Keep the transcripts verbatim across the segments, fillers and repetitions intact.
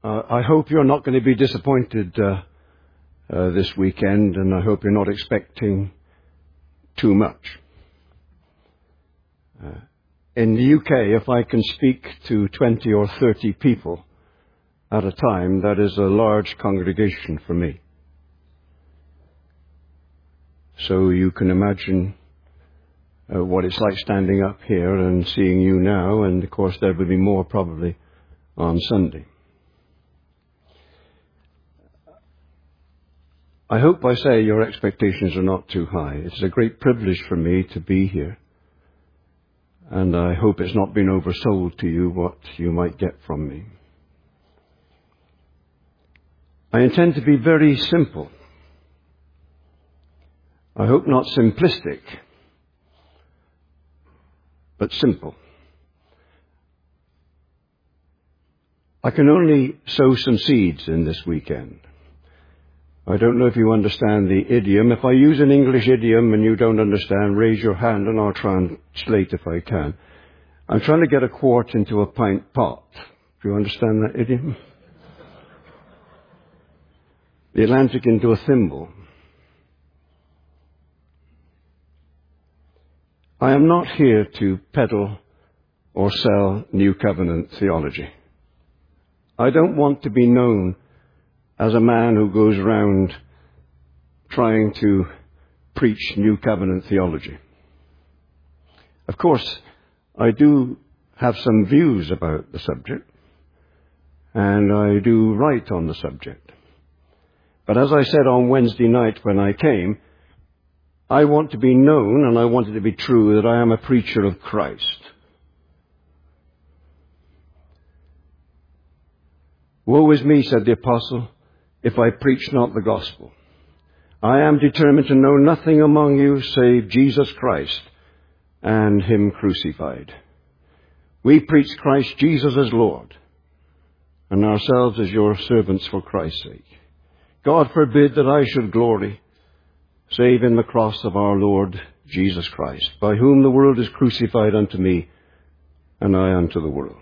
Uh, I hope you're not going to be disappointed uh, uh, this weekend, and I hope you're not expecting too much. Uh, in the U K, if I can speak to twenty or thirty people at a time, that is a large congregation for me. So you can imagine uh, what it's like standing up here and seeing you now, and of course there will be more probably on Sunday. I hope I say your expectations are not too high. It's a great privilege for me to be here, and I hope it's not been oversold to you what you might get from me. I intend to be very simple. I hope not simplistic, but simple. I can only sow some seeds in this weekend. I don't know if you understand the idiom. If I use an English idiom and you don't understand, raise your hand and I'll translate if I can. I'm trying to get a quart into a pint pot. Do you understand that idiom? The Atlantic into a thimble. I am not here to peddle or sell New Covenant theology. I don't want to be known as a man who goes around trying to preach New Covenant theology. Of course, I do have some views about the subject, and I do write on the subject. But as I said on Wednesday night when I came, I want to be known, and I want it to be true, that I am a preacher of Christ. Woe is me, said the apostle, if I preach not the gospel. I am determined to know nothing among you save Jesus Christ and Him crucified. We preach Christ Jesus as Lord, and ourselves as your servants for Christ's sake. God forbid that I should glory, save in the cross of our Lord Jesus Christ, by whom the world is crucified unto me, and I unto the world.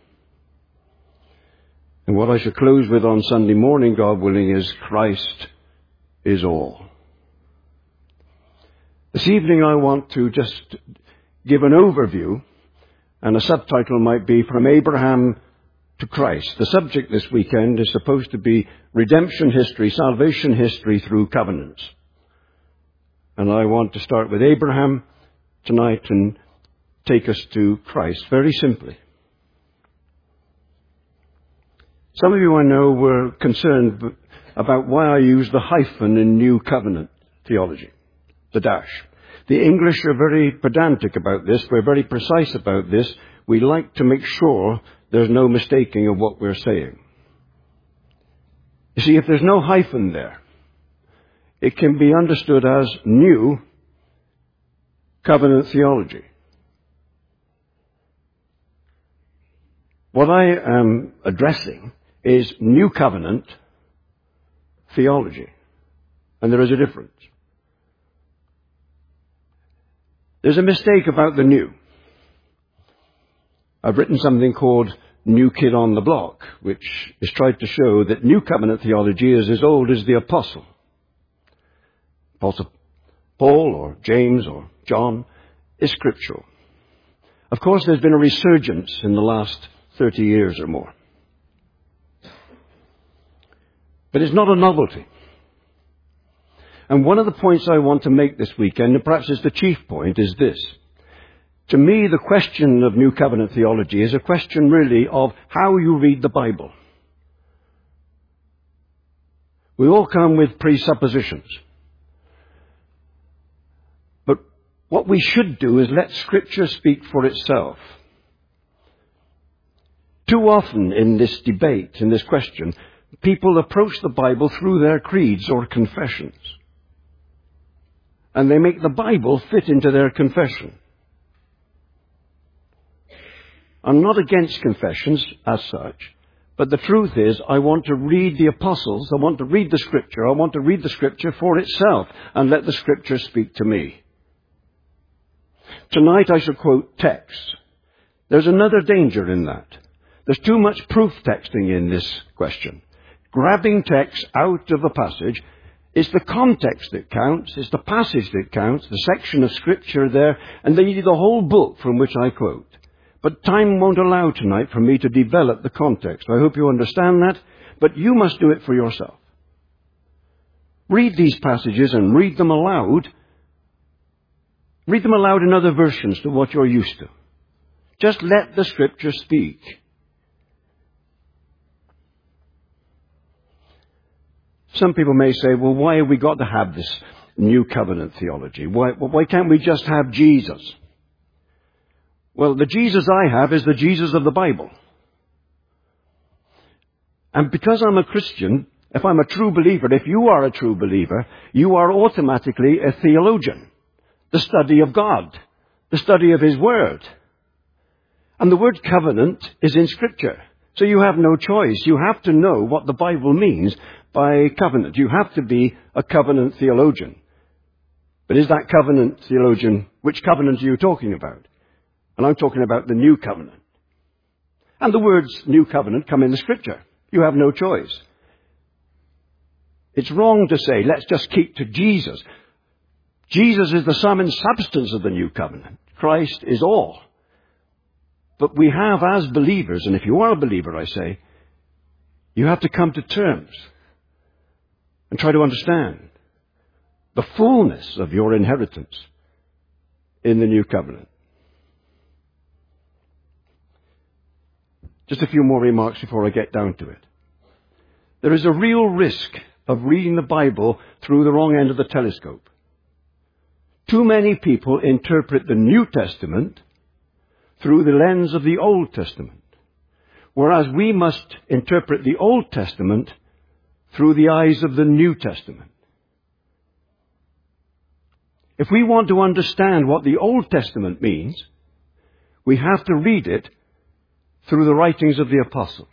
And what I shall close with on Sunday morning, God willing, is Christ is all. This evening I want to just give an overview, and a subtitle might be From Abraham to Christ. The subject this weekend is supposed to be redemption history, salvation history through covenants. And I want to start with Abraham tonight and take us to Christ, very simply. Some of you I know were concerned about why I use the hyphen in New Covenant theology, the dash. The English are very pedantic about this. We're very precise about this. We like to make sure there's no mistaking of what we're saying. You see, if there's no hyphen there, it can be understood as New Covenant theology. What I am addressing is New Covenant theology. And there is a difference. There's a mistake about the new. I've written something called New Kid on the Block, which is tried to show that New Covenant theology is as old as the Apostle. Apostle Paul or James or John is scriptural. Of course, there's been a resurgence in the last thirty years or more. But it's not a novelty. And one of the points I want to make this weekend, and perhaps is the chief point, is this. To me, the question of New Covenant theology is a question really of how you read the Bible. We all come with presuppositions. But what we should do is let Scripture speak for itself. Too often in this debate, in this question, people approach the Bible through their creeds or confessions. And they make the Bible fit into their confession. I'm not against confessions as such, but the truth is I want to read the apostles, I want to read the Scripture, I want to read the Scripture for itself and let the Scripture speak to me. Tonight I shall quote texts. There's another danger in that. There's too much proof texting in this question. Grabbing text out of a passage. It's the context that counts. It's the passage that counts, the section of Scripture there, and they need the whole book from which I quote. But time won't allow tonight for me to develop the context. I hope you understand that, but you must do it for yourself. Read these passages and read them aloud. Read them aloud in other versions to what you're used to. Just let the Scripture speak. Some people may say, well, why have we got to have this new covenant theology? Why, why can't we just have Jesus? Well, the Jesus I have is the Jesus of the Bible. And because I'm a Christian, if I'm a true believer, if you are a true believer, you are automatically a theologian. The study of God. The study of His Word. And the word covenant is in Scripture. So you have no choice. You have to know what the Bible means by covenant. You have to be a covenant theologian. But is that covenant theologian, which covenant are you talking about? And I'm talking about the new covenant. And the words new covenant come in the Scripture. You have no choice. It's wrong to say, let's just keep to Jesus. Jesus is the sum and substance of the new covenant. Christ is all. But we have, as believers, and if you are a believer, I say, you have to come to terms and try to understand the fullness of your inheritance in the new covenant. Just a few more remarks before I get down to it. There is a real risk of reading the Bible through the wrong end of the telescope. Too many people interpret the New Testament through the lens of the Old Testament, whereas we must interpret the Old Testament through the eyes of the New Testament. If we want to understand what the Old Testament means, we have to read it through the writings of the apostles.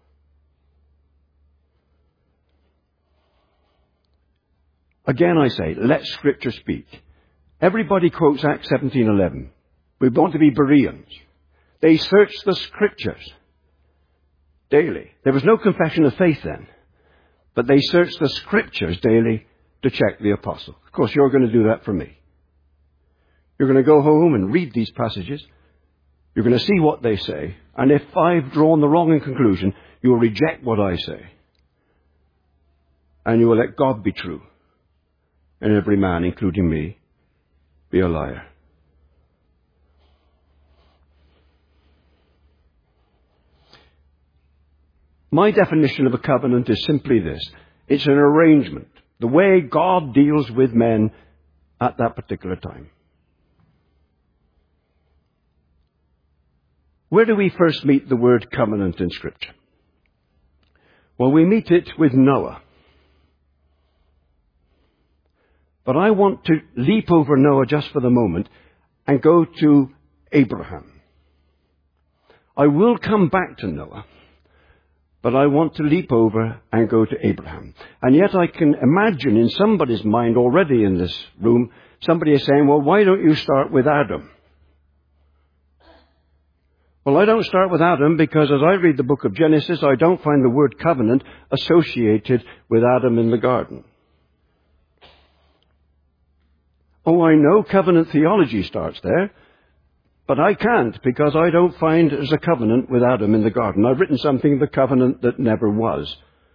Again, I say, let Scripture speak. Everybody quotes Acts seventeen eleven. We want to be Bereans. They searched the Scriptures daily. There was no confession of faith then, but they searched the Scriptures daily to check the apostle. Of course, you're going to do that for me. You're going to go home and read these passages. You're going to see what they say. And if I've drawn the wrong conclusion, you will reject what I say. And you will let God be true. And every man, including me, be a liar. My definition of a covenant is simply this. It's an arrangement. The way God deals with men at that particular time. Where do we first meet the word covenant in Scripture? Well, we meet it with Noah. But I want to leap over Noah just for the moment and go to Abraham. I will come back to Noah, but I want to leap over and go to Abraham. And yet I can imagine in somebody's mind already in this room, somebody is saying, well, why don't you start with Adam? Well, I don't start with Adam because as I read the book of Genesis, I don't find the word covenant associated with Adam in the garden. Oh, I know covenant theology starts there, but I can't because I don't find there's a covenant with Adam in the garden. I've written something, the covenant that never was.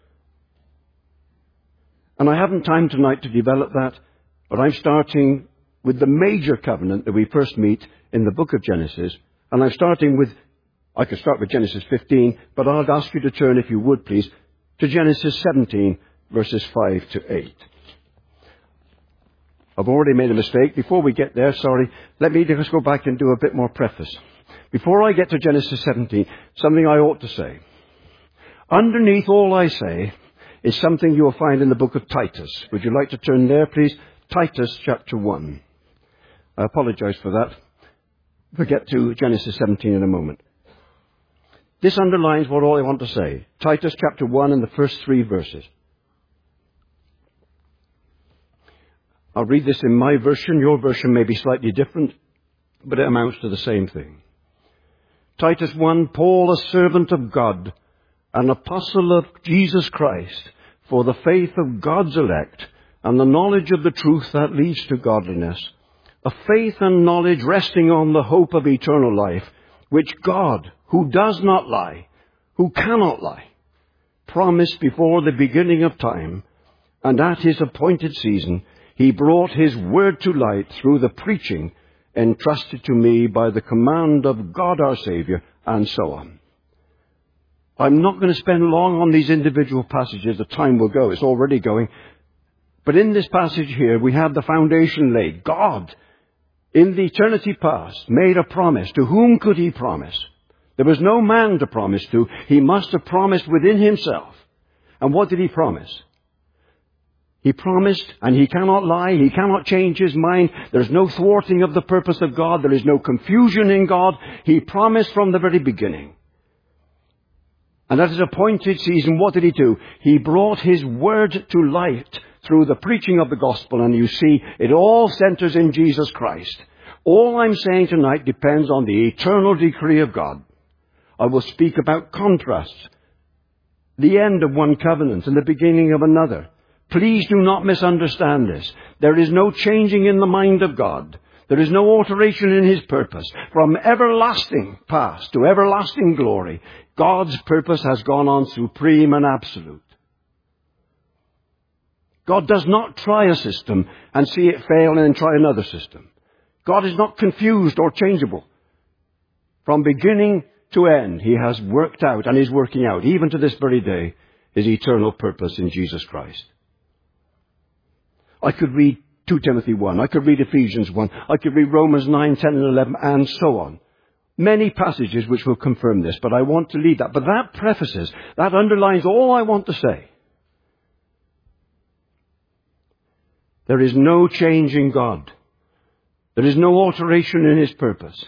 And I haven't time tonight to develop that, but I'm starting with the major covenant that we first meet in the book of Genesis. And I'm starting with, I could start with Genesis fifteen, but I'll ask you to turn, if you would please, to Genesis seventeen, verses five to eight. I've already made a mistake. Before we get there, sorry, let me just go back and do a bit more preface. Before I get to Genesis seventeen, something I ought to say. Underneath all I say is something you'll find in the book of Titus. Would you like to turn there, please? Titus chapter one. I apologize for that. We'll get to Genesis seventeen in a moment. This underlines what all I want to say. Titus chapter one and the first three verses. I'll read this in my version. Your version may be slightly different, but it amounts to the same thing. Titus one, Paul, a servant of God, an apostle of Jesus Christ, for the faith of God's elect, and the knowledge of the truth that leads to godliness, a faith and knowledge resting on the hope of eternal life, which God, who does not lie, who cannot lie, promised before the beginning of time, and at his appointed season he brought his word to light through the preaching entrusted to me by the command of God our Saviour, and so on. I'm not going to spend long on these individual passages. The time will go. It's already going. But in this passage here, we have the foundation laid. God, in the eternity past, made a promise. To whom could he promise? There was no man to promise to. He must have promised within himself. And what did he promise? He promised, and he cannot lie. He cannot change his mind. There's no thwarting of the purpose of God. There is no confusion in God. He promised from the very beginning. And at his appointed season, what did he do? He brought his word to light through the preaching of the gospel. And you see, it all centers in Jesus Christ. All I'm saying tonight depends on the eternal decree of God. I will speak about contrasts, the end of one covenant and the beginning of another. Please do not misunderstand this. There is no changing in the mind of God. There is no alteration in his purpose. From everlasting past to everlasting glory, God's purpose has gone on supreme and absolute. God does not try a system and see it fail and then try another system. God is not confused or changeable. From beginning to end, he has worked out and is working out, even to this very day, his eternal purpose in Jesus Christ. I could read Second Timothy one. I could read Ephesians one. I could read Romans nine, ten, and eleven, and so on. Many passages which will confirm this, but I want to leave that. But that prefaces, that underlines all I want to say. There is no change in God. There is no alteration in his purpose.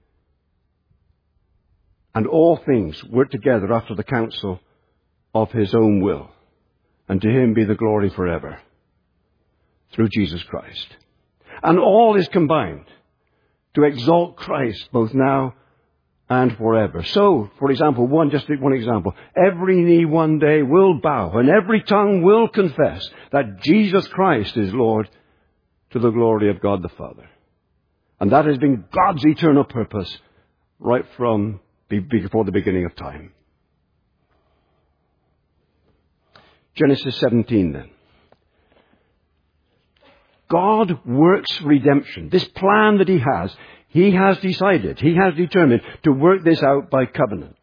And all things work together after the counsel of his own will. And to him be the glory forever. Through Jesus Christ. And all is combined to exalt Christ both now and forever. So, for example, one, just one example. Every knee one day will bow and every tongue will confess that Jesus Christ is Lord, to the glory of God the Father. And that has been God's eternal purpose right from before the beginning of time. Genesis seventeen then. God works redemption. This plan that he has, he has decided, he has determined to work this out by covenants.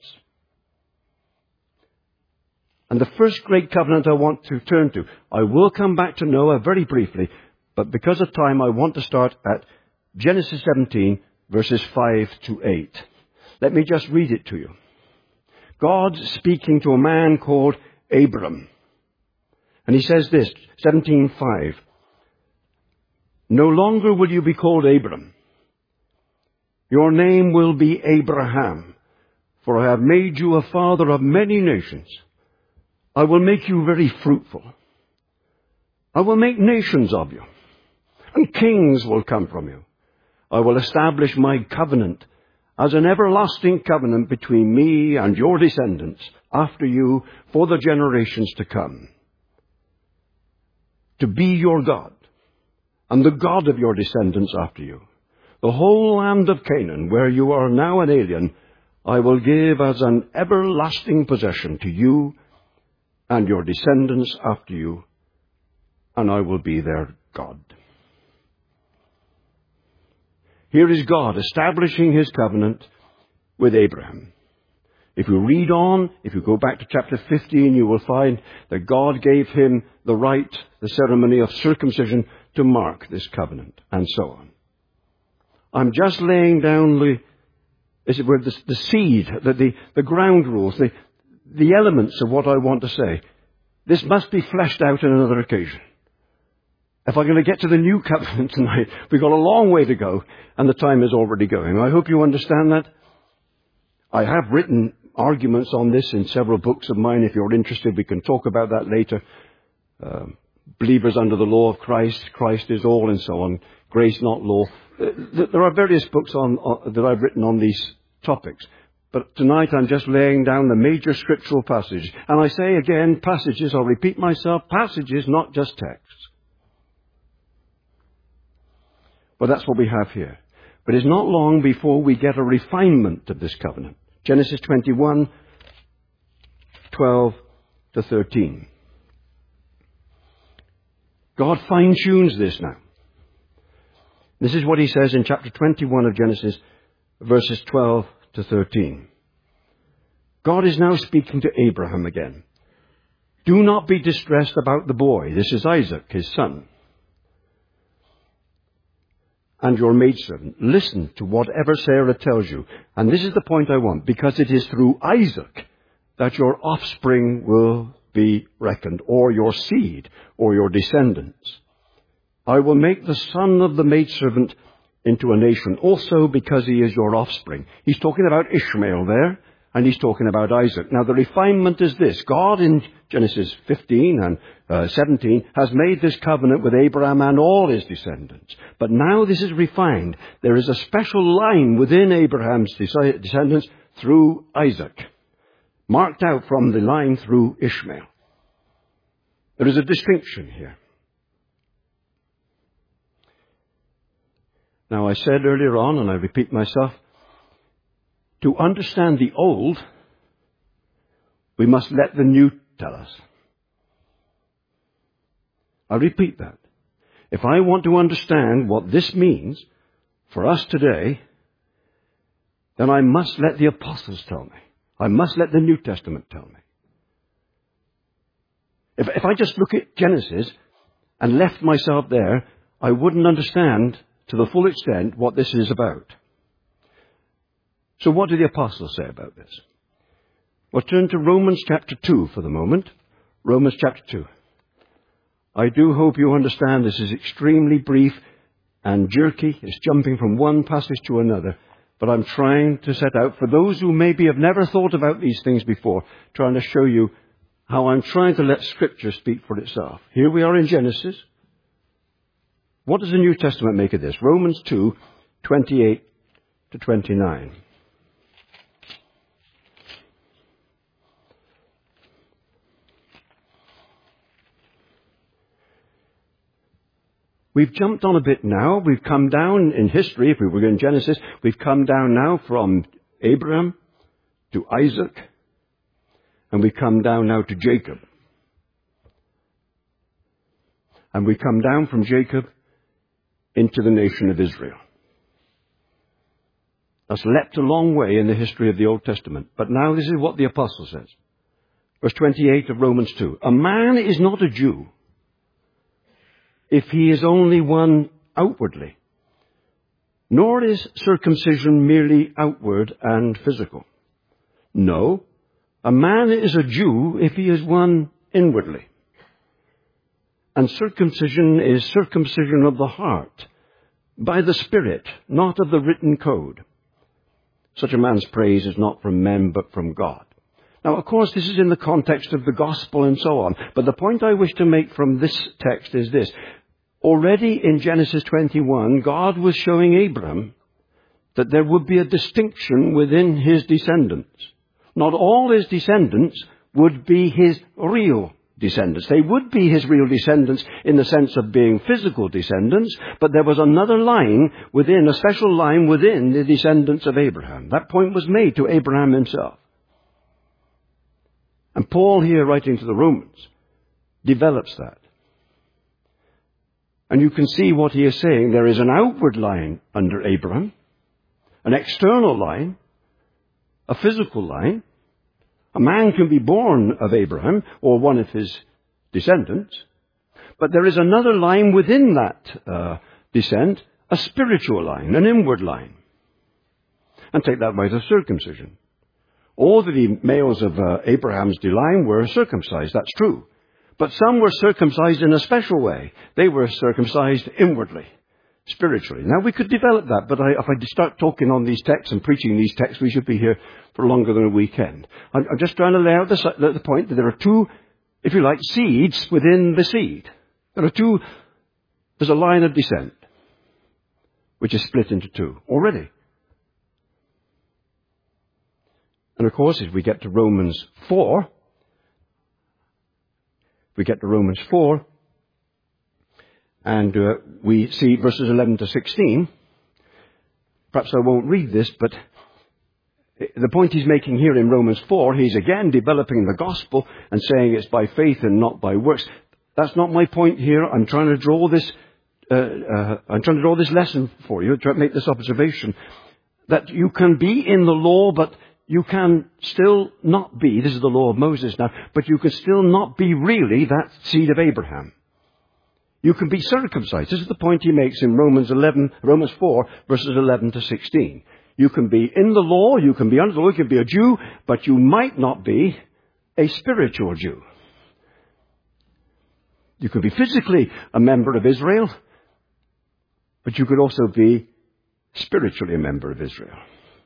And the first great covenant I want to turn to, I will come back to Noah very briefly, but because of time I want to start at Genesis seventeen, verses five to eight. Let me just read it to you. God speaking to a man called Abram. And he says this, seventeen five. No longer will you be called Abram. Your name will be Abraham, for I have made you a father of many nations. I will make you very fruitful. I will make nations of you, and kings will come from you. I will establish my covenant as an everlasting covenant between me and your descendants after you for the generations to come. To be your God, and the God of your descendants after you. The whole land of Canaan, where you are now an alien, I will give as an everlasting possession to you and your descendants after you, and I will be their God. Here is God establishing his covenant with Abraham. If you read on, if you go back to chapter fifteen, you will find that God gave him the rite, the ceremony of circumcision to mark this covenant, and so on. I'm just laying down the, as it were, the, the seed, the, the, the ground rules, the, the elements of what I want to say. This must be fleshed out on another occasion. If I'm going to get to the new covenant tonight, we've got a long way to go, and the time is already going. I hope you understand that. I have written arguments on this in several books of mine. If you're interested, we can talk about that later. Uh, believers under the law of Christ, Christ is all, and so on. Grace, not law. Uh, there are various books on, on, that I've written on these topics. But tonight I'm just laying down the major scriptural passages. And I say again, passages, I'll repeat myself, passages, not just texts. But that's what we have here. But it's not long before we get a refinement of this covenant. Genesis twenty-one, twelve to thirteen. God fine-tunes this now. This is what he says in chapter twenty-one of Genesis, verses twelve to thirteen. God is now speaking to Abraham again. Do not be distressed about the boy. This is Isaac, his son. And your maidservant. Listen to whatever Sarah tells you. And this is the point I want, because it is through Isaac that your offspring will be reckoned, or your seed, or your descendants. I will make the son of the maidservant into a nation, also because he is your offspring. He's talking about Ishmael there, and he's talking about Isaac. Now the refinement is this. God in Genesis fifteen and uh, seventeen has made this covenant with Abraham and all his descendants. But now this is refined. There is a special line within Abraham's descendants through Isaac, marked out from the line through Ishmael. There is a distinction here. Now I said earlier on, and I repeat myself, to understand the old, we must let the new tell us. I repeat that. If I want to understand what this means for us today, then I must let the apostles tell me. I must let the New Testament tell me. If, if I just look at Genesis and left myself there, I wouldn't understand to the full extent what this is about. So what do the apostles say about this? Well, turn to Romans chapter two for the moment. Romans chapter two. I do hope you understand this is extremely brief and jerky. It's jumping from one passage to another. But I'm trying to set out, for those who maybe have never thought about these things before, trying to show you how I'm trying to let Scripture speak for itself. Here we are in Genesis. What does the New Testament make of this? Romans two, twenty-eight to twenty-nine. We've jumped on a bit now. We've come down in history, if we were in Genesis, we've come down now from Abraham to Isaac, and we come down now to Jacob. And we come down from Jacob into the nation of Israel. That's leapt a long way in the history of the Old Testament. But now this is what the apostle says. Verse twenty-eight of Romans two. A man is not a Jew if he is only one outwardly, nor is circumcision merely outward and physical. No, a man is a Jew if he is one inwardly. And circumcision is circumcision of the heart, by the Spirit, not of the written code. Such a man's praise is not from men, but from God. Now, of course, this is in the context of the gospel and so on. But the point I wish to make from this text is this. Already in Genesis twenty-one, God was showing Abraham that there would be a distinction within his descendants. Not all his descendants would be his real descendants. They would be his real descendants in the sense of being physical descendants, but there was another line within, a special line within the descendants of Abraham. That point was made to Abraham himself. And Paul here, writing to the Romans, develops that. And you can see what he is saying. There is an outward line under Abraham, an external line, a physical line. A man can be born of Abraham or one of his descendants, but there is another line within that uh, descent, a spiritual line, an inward line. And take that right of circumcision. All the males of uh, Abraham's line were circumcised, that's true. But some were circumcised in a special way. They were circumcised inwardly, spiritually. Now, we could develop that, but I, if I start talking on these texts and preaching these texts, we should be here for longer than a weekend. I'm, I'm just trying to lay out the, the point that there are two, if you like, seeds within the seed. There are two, there's a line of descent, which is split into two already. And of course, if we get to Romans four, we get to Romans four, and uh, we see verses eleven to sixteen. Perhaps I won't read this, but the point he's making here in Romans four, he's again developing the gospel and saying it's by faith and not by works. That's not my point here. I'm trying to draw this, uh, uh, I'm trying to draw this lesson for you, to make this observation, that you can be in the law, but you can still not be, this is the law of Moses now, but you can still not be really that seed of Abraham. You can be circumcised. This is the point he makes in Romans eleven, Romans four, verses eleven to sixteen. You can be in the law, you can be under the law, you can be a Jew, but you might not be a spiritual Jew. You could be physically a member of Israel, but you could also be spiritually a member of Israel.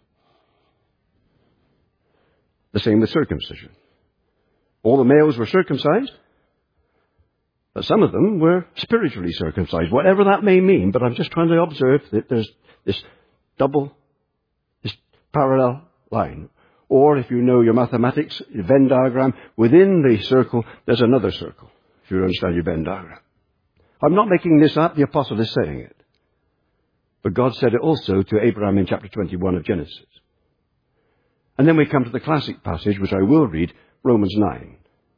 The same with circumcision. All the males were circumcised, but some of them were spiritually circumcised, whatever that may mean. But I'm just trying to observe that there's this double, this parallel line. Or if you know your mathematics, your Venn diagram, within the circle, there's another circle, if you understand your Venn diagram. I'm not making this up, the apostle is saying it. But God said it also to Abraham in chapter twenty-one of Genesis. And then we come to the classic passage, which I will read, Romans nine.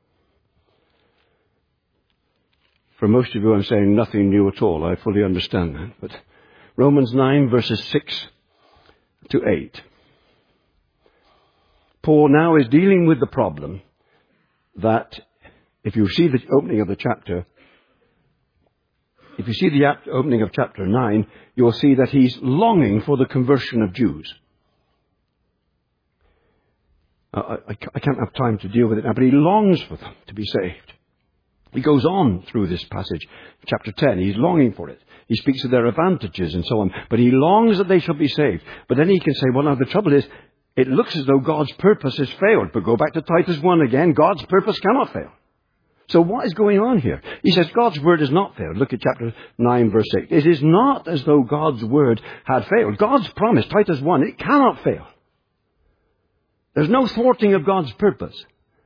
For most of you, I'm saying nothing new at all. I fully understand that. But Romans nine, verses six to eight. Paul now is dealing with the problem that, if you see the opening of the chapter, if you see the opening of chapter nine, you'll see that he's longing for the conversion of Jews. Uh, I, I can't have time to deal with it now, but he longs for them to be saved. He goes on through this passage, chapter ten. He's longing for it. He speaks of their advantages and so on, but he longs that they shall be saved. But then he can say, well, now the trouble is, it looks as though God's purpose has failed. But go back to Titus one again. God's purpose cannot fail. So what is going on here? He says God's word has not failed. Look at chapter nine, verse eight. It is not as though God's word had failed. God's promise, Titus one, it cannot fail. There's no thwarting of God's purpose.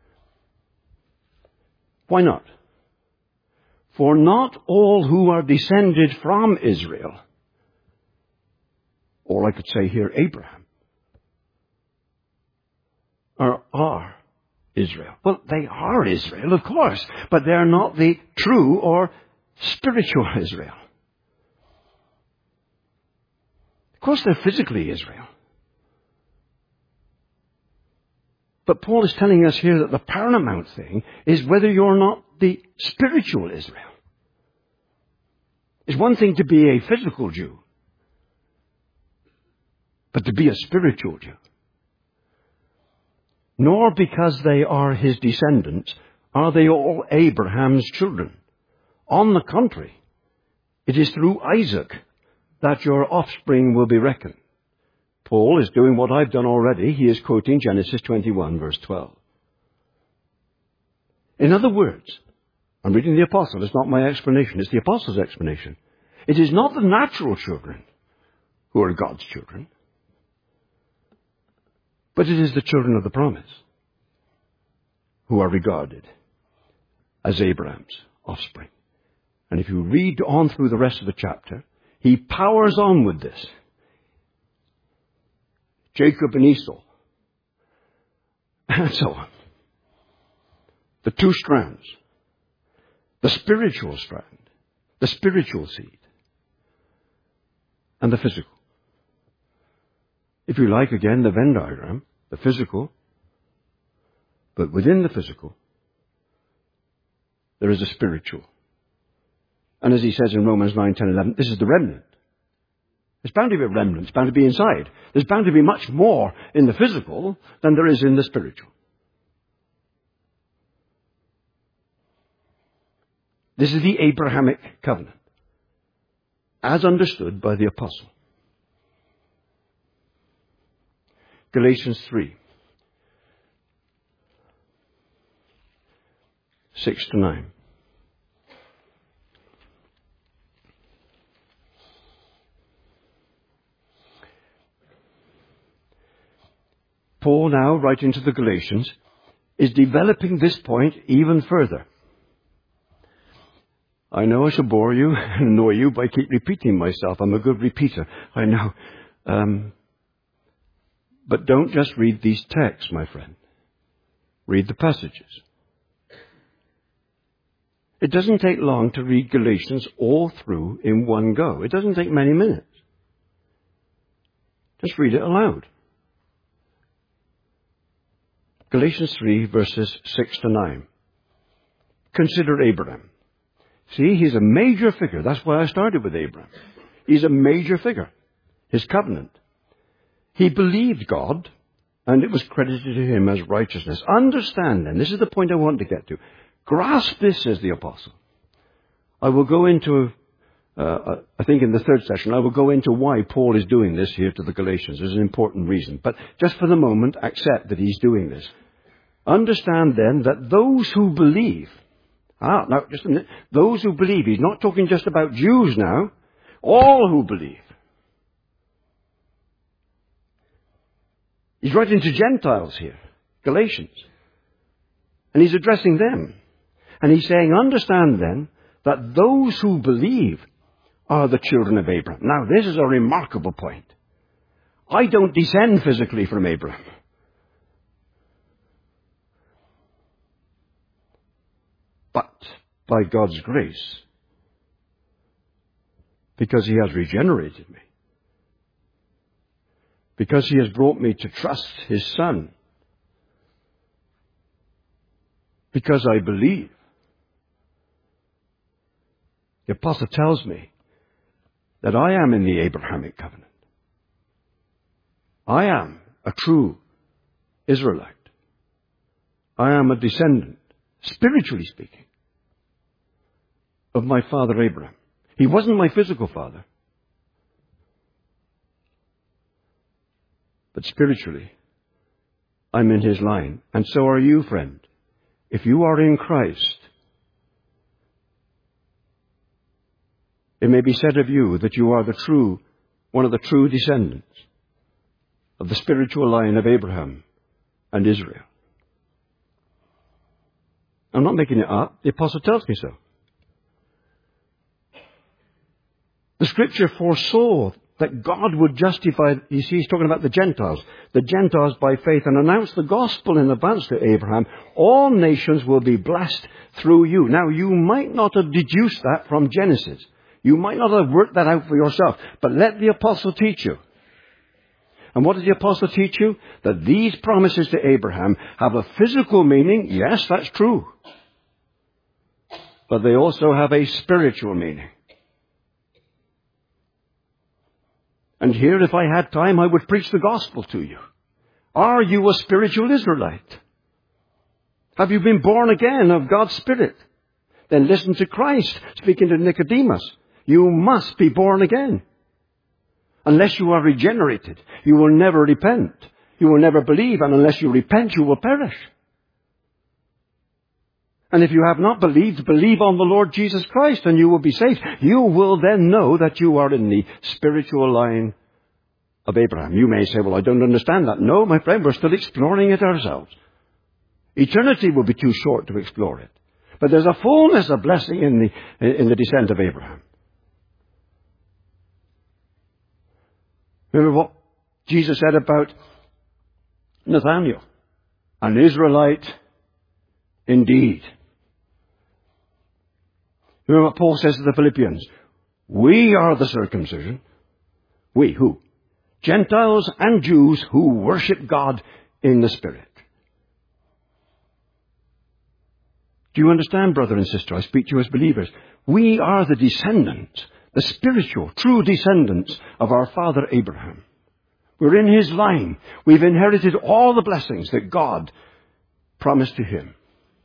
Why not? For not all who are descended from Israel, or I could say here Abraham, are, are Israel. Well, they are Israel, of course, but they're not the true or spiritual Israel. Of course, they're physically Israel. But Paul is telling us here that the paramount thing is whether you're not the spiritual Israel. It's one thing to be a physical Jew, but to be a spiritual Jew. Nor because they are his descendants are they all Abraham's children. On the contrary, it is through Isaac that your offspring will be reckoned. Paul is doing what I've done already. He is quoting Genesis twenty-one, verse twelve. In other words, I'm reading the apostle. It's not my explanation. It's the apostle's explanation. It is not the natural children who are God's children, but it is the children of the promise who are regarded as Abraham's offspring. And if you read on through the rest of the chapter, he powers on with this. Jacob and Esau, and so on. The two strands. The spiritual strand. The spiritual seed. And the physical. If you like, again, the Venn diagram, the physical, but within the physical, there is a spiritual. And as he says in Romans nine, ten, eleven, this is the remnant. There's bound to be a remnant. It's bound to be inside. There's bound to be much more in the physical than there is in the spiritual. This is the Abrahamic covenant, as understood by the apostle. Galatians three, six to nine. Paul now, writing to the Galatians, is developing this point even further. I know I shall bore you and annoy you by keep repeating myself. I'm a good repeater, I know. Um, but don't just read these texts, my friend. Read the passages. It doesn't take long to read Galatians all through in one go. It doesn't take many minutes. Just read it aloud. Galatians three, verses six to nine. Consider Abraham. See, he's a major figure. That's why I started with Abraham. He's a major figure. His covenant. He believed God, and it was credited to him as righteousness. Understand then, this is the point I want to get to. Grasp this, says the apostle. I will go into, uh, I think in the third session, I will go into why Paul is doing this here to the Galatians. There's an important reason. But just for the moment, accept that he's doing this. Understand then that those who believe, ah, now just a minute, those who believe, he's not talking just about Jews now, all who believe. He's writing to Gentiles here, Galatians. And he's addressing them. And he's saying, understand then that those who believe are the children of Abraham. Now, this is a remarkable point. I don't descend physically from Abraham. But by God's grace, because he has regenerated me, because he has brought me to trust his Son, because I believe. The apostle tells me that I am in the Abrahamic covenant. I am a true Israelite. I am a descendant, spiritually speaking, of my father Abraham. He wasn't my physical father. But spiritually, I'm in his line. And so are you, friend. If you are in Christ, it may be said of you that you are the true, one of the true descendants of the spiritual line of Abraham and Israel. I'm not making it up. The apostle tells me so. The scripture foresaw that God would justify, you see, he's talking about the Gentiles, the Gentiles by faith, and announce the gospel in advance to Abraham. All nations will be blessed through you. Now, you might not have deduced that from Genesis. You might not have worked that out for yourself, but let the apostle teach you. And what did the apostle teach you? That these promises to Abraham have a physical meaning. Yes, that's true. But they also have a spiritual meaning. And here, if I had time, I would preach the gospel to you. Are you a spiritual Israelite? Have you been born again of God's Spirit? Then listen to Christ speaking to Nicodemus. You must be born again. Unless you are regenerated, you will never repent. You will never believe, and unless you repent, you will perish. And if you have not believed, believe on the Lord Jesus Christ and you will be saved. You will then know that you are in the spiritual line of Abraham. You may say, well, I don't understand that. No, my friend, we're still exploring it ourselves. Eternity will be too short to explore it. But there's a fullness of blessing in the, in the descent of Abraham. Remember what Jesus said about Nathanael? An Israelite indeed. Remember what Paul says to the Philippians? We are the circumcision. We, who? Gentiles and Jews who worship God in the Spirit. Do you understand, brother and sister? I speak to you as believers. We are the descendants, the spiritual, true descendants of our father Abraham. We're in his line. We've inherited all the blessings that God promised to him.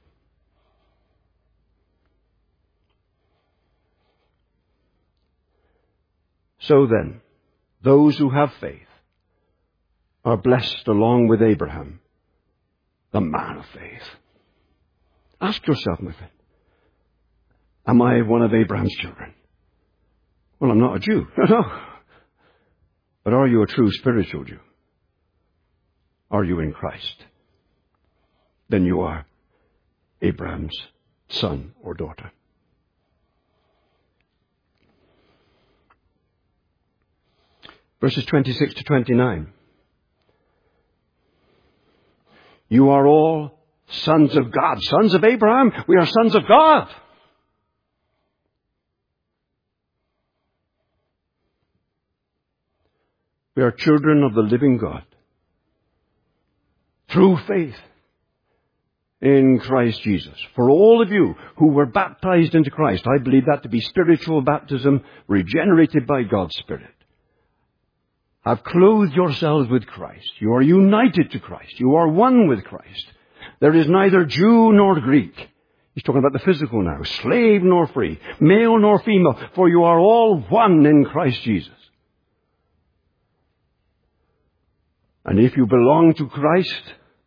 So then, those who have faith are blessed along with Abraham, the man of faith. Ask yourself, my friend, am I one of Abraham's children? Well, I'm not a Jew. No, no. But are you a true spiritual Jew? are you in Christ? Then you are Abraham's son or daughter. Verses twenty-six to twenty-nine. You are all sons of God. Sons of Abraham, we are sons of God. We are children of the living God. Through faith in Christ Jesus. For all of you who were baptized into Christ, I believe that to be spiritual baptism, regenerated by God's Spirit, have clothed yourselves with Christ. You are united to Christ. You are one with Christ. There is neither Jew nor Greek. He's talking about the physical now. Slave nor free. Male nor female. For you are all one in Christ Jesus. And if you belong to Christ,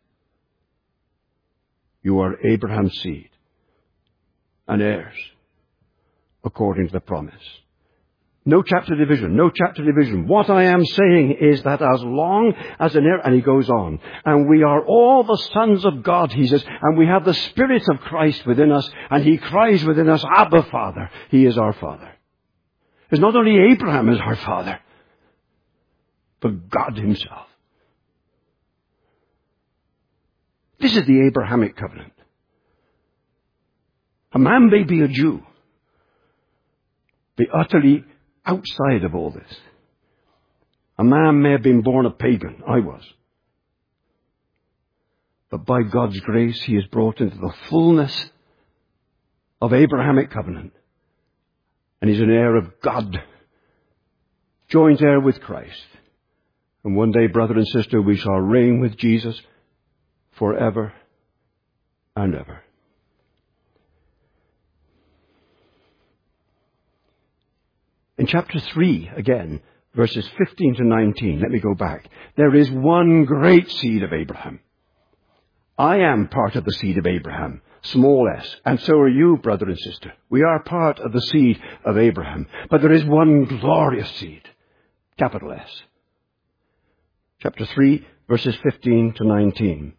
you are Abraham's seed and heirs according to the promise. No chapter division, no chapter division. What I am saying is that as long as an heir, and he goes on, and we are all the sons of God, he says, and we have the Spirit of Christ within us, and he cries within us, Abba, Father. He is our Father. It's not only Abraham is our Father, but God himself. This is the Abrahamic covenant. A man may be a Jew, be utterly outside of all this. A man may have been born a pagan. I was. But by God's grace, he is brought into the fullness of Abrahamic covenant. And he's an heir of God, joint heir with Christ. And one day, brother and sister, we shall reign with Jesus forever and ever. In chapter three, again, verses fifteen to nineteen, let me go back. There is one great seed of Abraham. I am part of the seed of Abraham, small s, and so are you, brother and sister. We are part of the seed of Abraham. But there is one glorious seed, capital S. Chapter three, verses fifteen to nineteen.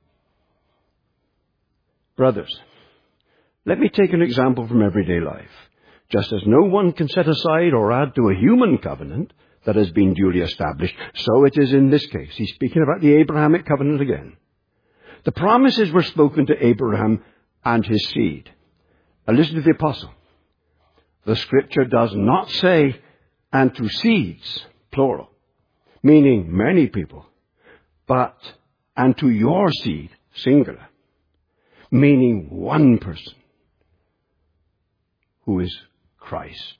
Brothers, let me take an example from everyday life. Just as no one can set aside or add to a human covenant that has been duly established, so it is in this case. He's speaking about the Abrahamic covenant again. The promises were spoken to Abraham and his seed. Now listen to the apostle. The scripture does not say, and to seeds, plural, meaning many people, but, and to your seed, singular, meaning one person, who is Christ.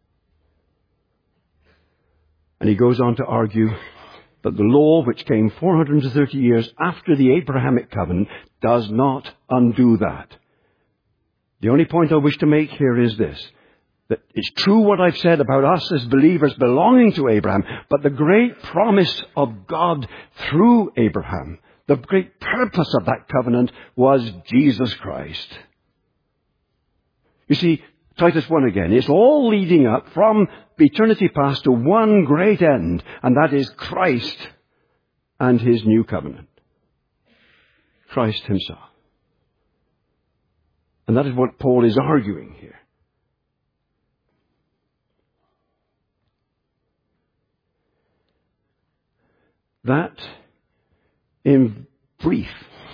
And he goes on to argue that the law, which came four hundred thirty years after the Abrahamic covenant, does not undo that. The only point I wish to make here is this, that it's true what I've said about us as believers belonging to Abraham, but the great promise of God through Abraham, the great purpose of that covenant was Jesus Christ. You see, Titus one again, it's all leading up from eternity past to one great end, and that is Christ and his new covenant. Christ himself. And that is what Paul is arguing here. That, in brief,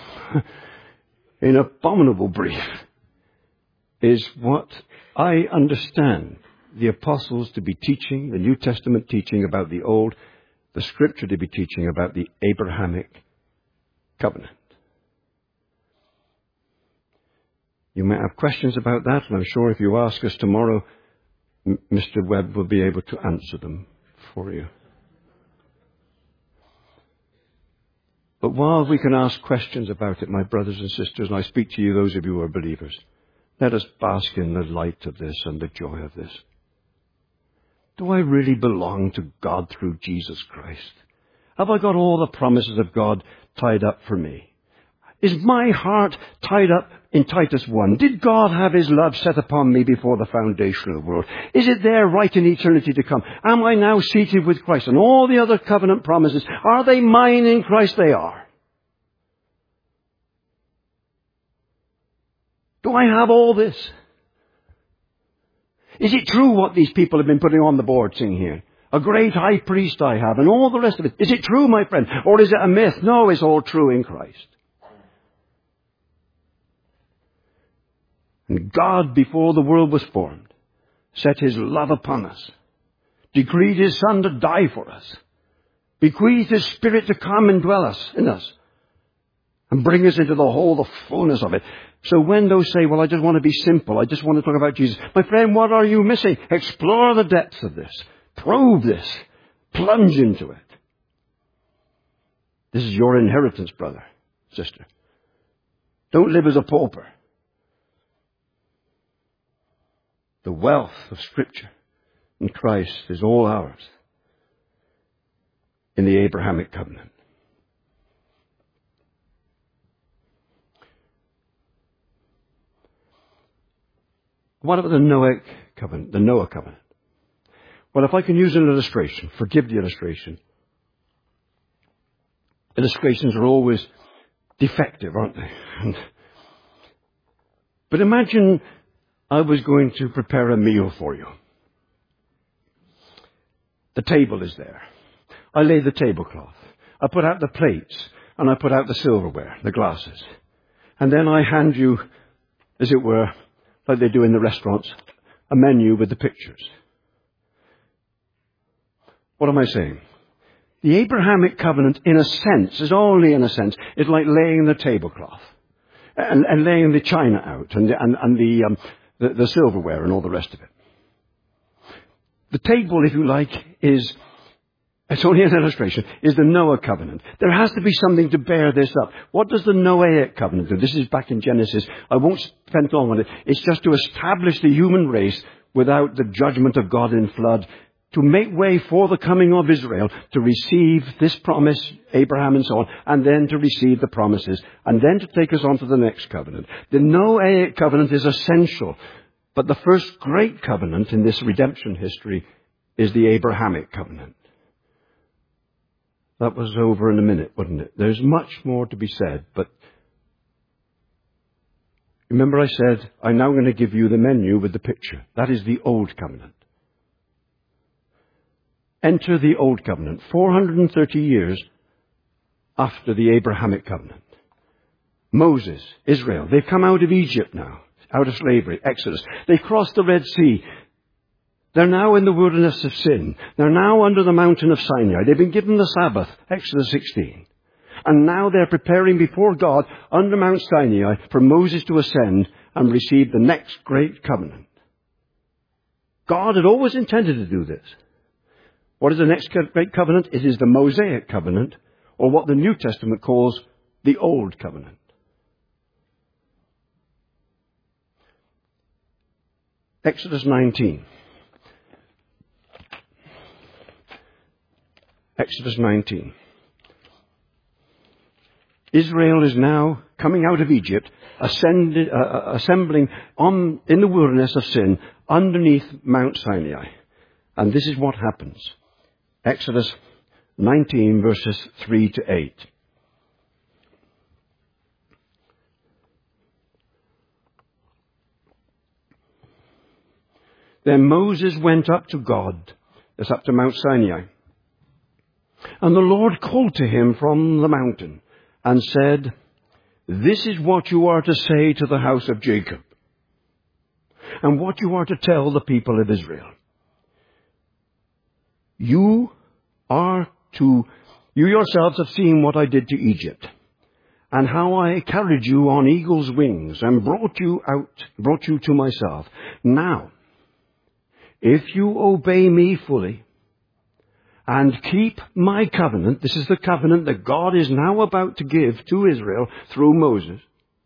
in abominable brief, is what I understand the apostles to be teaching, the New Testament teaching about the Old, the Scripture to be teaching about the Abrahamic covenant. You may have questions about that, and I'm sure if you ask us tomorrow, M- Mister Webb will be able to answer them for you. But while we can ask questions about it, my brothers and sisters, and I speak to you, those of you who are believers, let us bask in the light of this and the joy of this. Do I really belong to God through Jesus Christ? Have I got all the promises of God tied up for me? Is my heart tied up in Titus one? Did God have his love set upon me before the foundation of the world? Is it there right in eternity to come? Am I now seated with Christ? And all the other covenant promises, are they mine in Christ? They are. Do I have all this? Is it true what these people have been putting on the board singing here? A great high priest I have, and all the rest of it. Is it true, my friend? Or is it a myth? No, it's all true in Christ. And God, before the world was formed, set his love upon us, decreed his Son to die for us, bequeathed his Spirit to come and dwell us in us, and bring us into the whole, the fullness of it. So when those say, well, I just want to be simple, I just want to talk about Jesus, my friend, what are you missing? Explore the depths of this. Probe this. Plunge into it. This is your inheritance, brother, sister. Don't live as a pauper. The wealth of Scripture in Christ is all ours in the Abrahamic covenant. What about the Noahic covenant, the Noah covenant? Well, if I can use an illustration, forgive the illustration. Illustrations are always defective, aren't they? And, but imagine I was going to prepare a meal for you. The table is there. I lay the tablecloth. I put out the plates, and I put out the silverware, the glasses. And then I hand you, as it were, like they do in the restaurants, a menu with the pictures. What am I saying? The Abrahamic covenant, in a sense, is only in a sense, is like laying the tablecloth and, and laying the china out and, and, and the, um, the, the silverware and all the rest of it. The table, if you like, is, it's only an illustration, is the Noah covenant. There has to be something to bear this up. What does the Noahic covenant do? This is back in Genesis. I won't spend long on it. It's just to establish the human race without the judgment of God in flood, to make way for the coming of Israel, to receive this promise, Abraham and so on, and then to receive the promises, and then to take us on to the next covenant. The Noahic covenant is essential, but the first great covenant in this redemption history is the Abrahamic covenant. That was over in a minute, wasn't it? There's much more to be said, but remember I said, I'm now going to give you the menu with the picture. That is the Old Covenant. Enter the Old Covenant, four hundred thirty years after the Abrahamic covenant. Moses, Israel, they've come out of Egypt now, out of slavery, Exodus. They've crossed the Red Sea. They're now in the wilderness of sin. They're now under the mountain of Sinai. They've been given the Sabbath, Exodus sixteen. And now they're preparing before God under Mount Sinai for Moses to ascend and receive the next great covenant. God had always intended to do this. What is the next great covenant? It is the Mosaic covenant, or what the New Testament calls the Old Covenant. Exodus nineteen. Exodus nineteen. Israel is now coming out of Egypt, ascended, uh, assembling on, in the wilderness of sin underneath Mount Sinai. And this is what happens. Exodus nineteen, verses three to eight. Then Moses went up to God, that's up to Mount Sinai. And the Lord called to him from the mountain and said, "This is what you are to say to the house of Jacob, and what you are to tell the people of Israel. You are to, you yourselves have seen what I did to Egypt, and how I carried you on eagle's wings and brought you out, brought you to myself. Now, if you obey me fully and keep my covenant," this is the covenant that God is now about to give to Israel through Moses,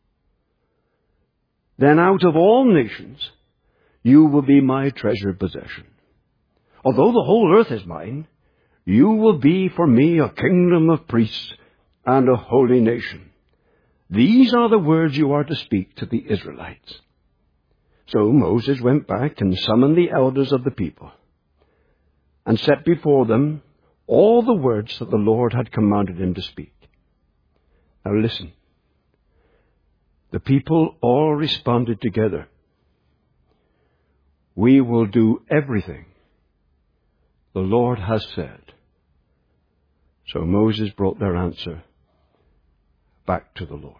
"then out of all nations you will be my treasured possession. Although the whole earth is mine, you will be for me a kingdom of priests and a holy nation. These are the words you are to speak to the Israelites." So Moses went back and summoned the elders of the people and set before them all the words that the Lord had commanded him to speak. Now listen. The people all responded together. We will do everything the Lord has said. So Moses brought their answer back to the Lord.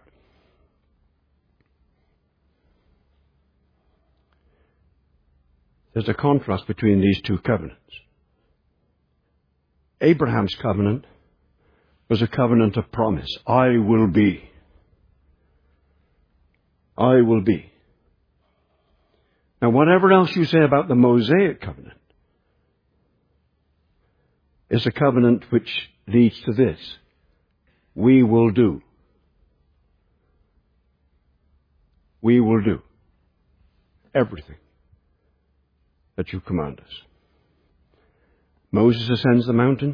There's a contrast between these two covenants. Abraham's covenant was a covenant of promise. I will be. I will be. Now, whatever else you say about the Mosaic covenant, is a covenant which leads to this. We will do. We will do everything that you command us. Moses ascends the mountain.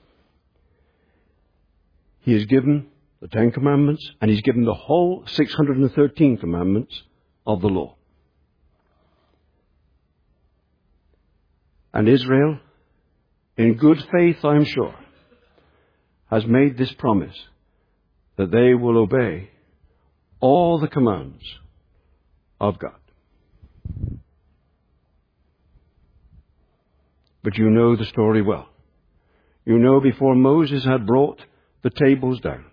He is given the Ten Commandments, and he's given the whole six hundred thirteen commandments of the law. And Israel, in good faith, I'm sure, has made this promise that they will obey all the commands of God. But you know the story well. You know before Moses had brought the tables down.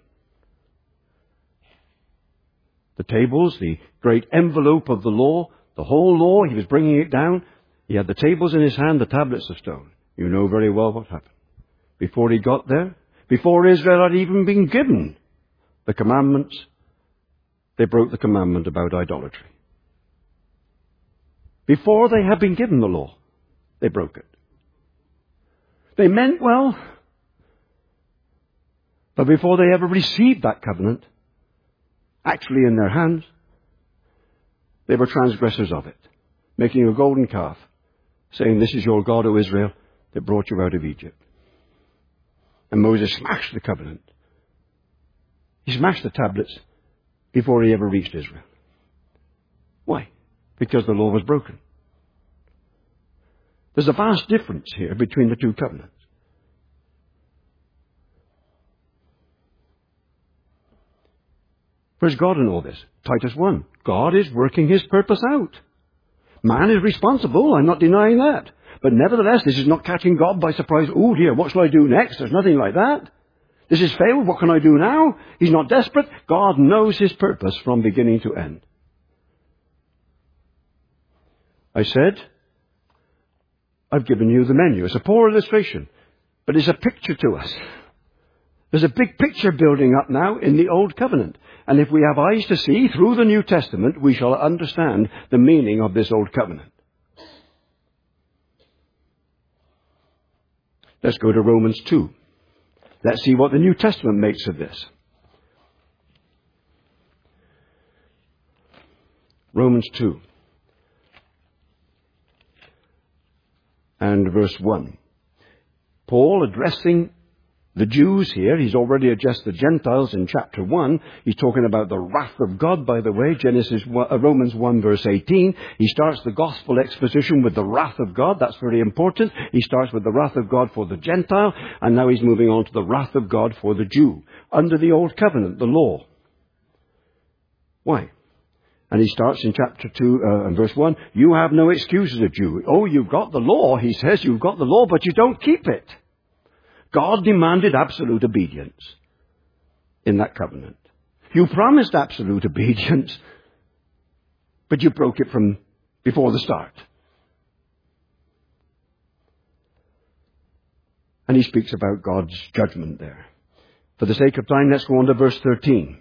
The tables, the great envelope of the law, the whole law, he was bringing it down. He had the tables in his hand, the tablets of stone. You know very well what happened. Before he got there, before Israel had even been given the commandments, they broke the commandment about idolatry. Before they had been given the law, they broke it. They meant well, but before they ever received that covenant, actually in their hands, they were transgressors of it, making a golden calf, saying, "This is your God, O Israel, that brought you out of Egypt." And Moses smashed the covenant. He smashed the tablets before he ever reached Israel. Why? Because the law was broken. There's a vast difference here between the two covenants. Where's God in all this? Titus one. God is working his purpose out. Man is responsible, I'm not denying that. But nevertheless, this is not catching God by surprise. Oh dear, what shall I do next? There's nothing like that. This has failed, what can I do now? He's not desperate. God knows his purpose from beginning to end. I said, I've given you the menu. It's a poor illustration, but it's a picture to us. There's a big picture building up now in the Old Covenant. And if we have eyes to see through the New Testament, we shall understand the meaning of this Old Covenant. Let's go to Romans two. Let's see what the New Testament makes of this. Romans two. And verse one. Paul addressing the Jews here, he's already addressed the Gentiles in chapter one. He's talking about the wrath of God, by the way. Genesis, uh, Romans one verse eighteen. He starts the gospel exposition with the wrath of God. That's very important. He starts with the wrath of God for the Gentile, and now he's moving on to the wrath of God for the Jew. Under the Old Covenant, the law. Why? And he starts in chapter two uh, and verse one. You have no excuse as a Jew. Oh, you've got the law, he says. You've got the law, but you don't keep it. God demanded absolute obedience in that covenant. You promised absolute obedience, but you broke it from before the start. And he speaks about God's judgment there. For the sake of time, let's go on to verse thirteen.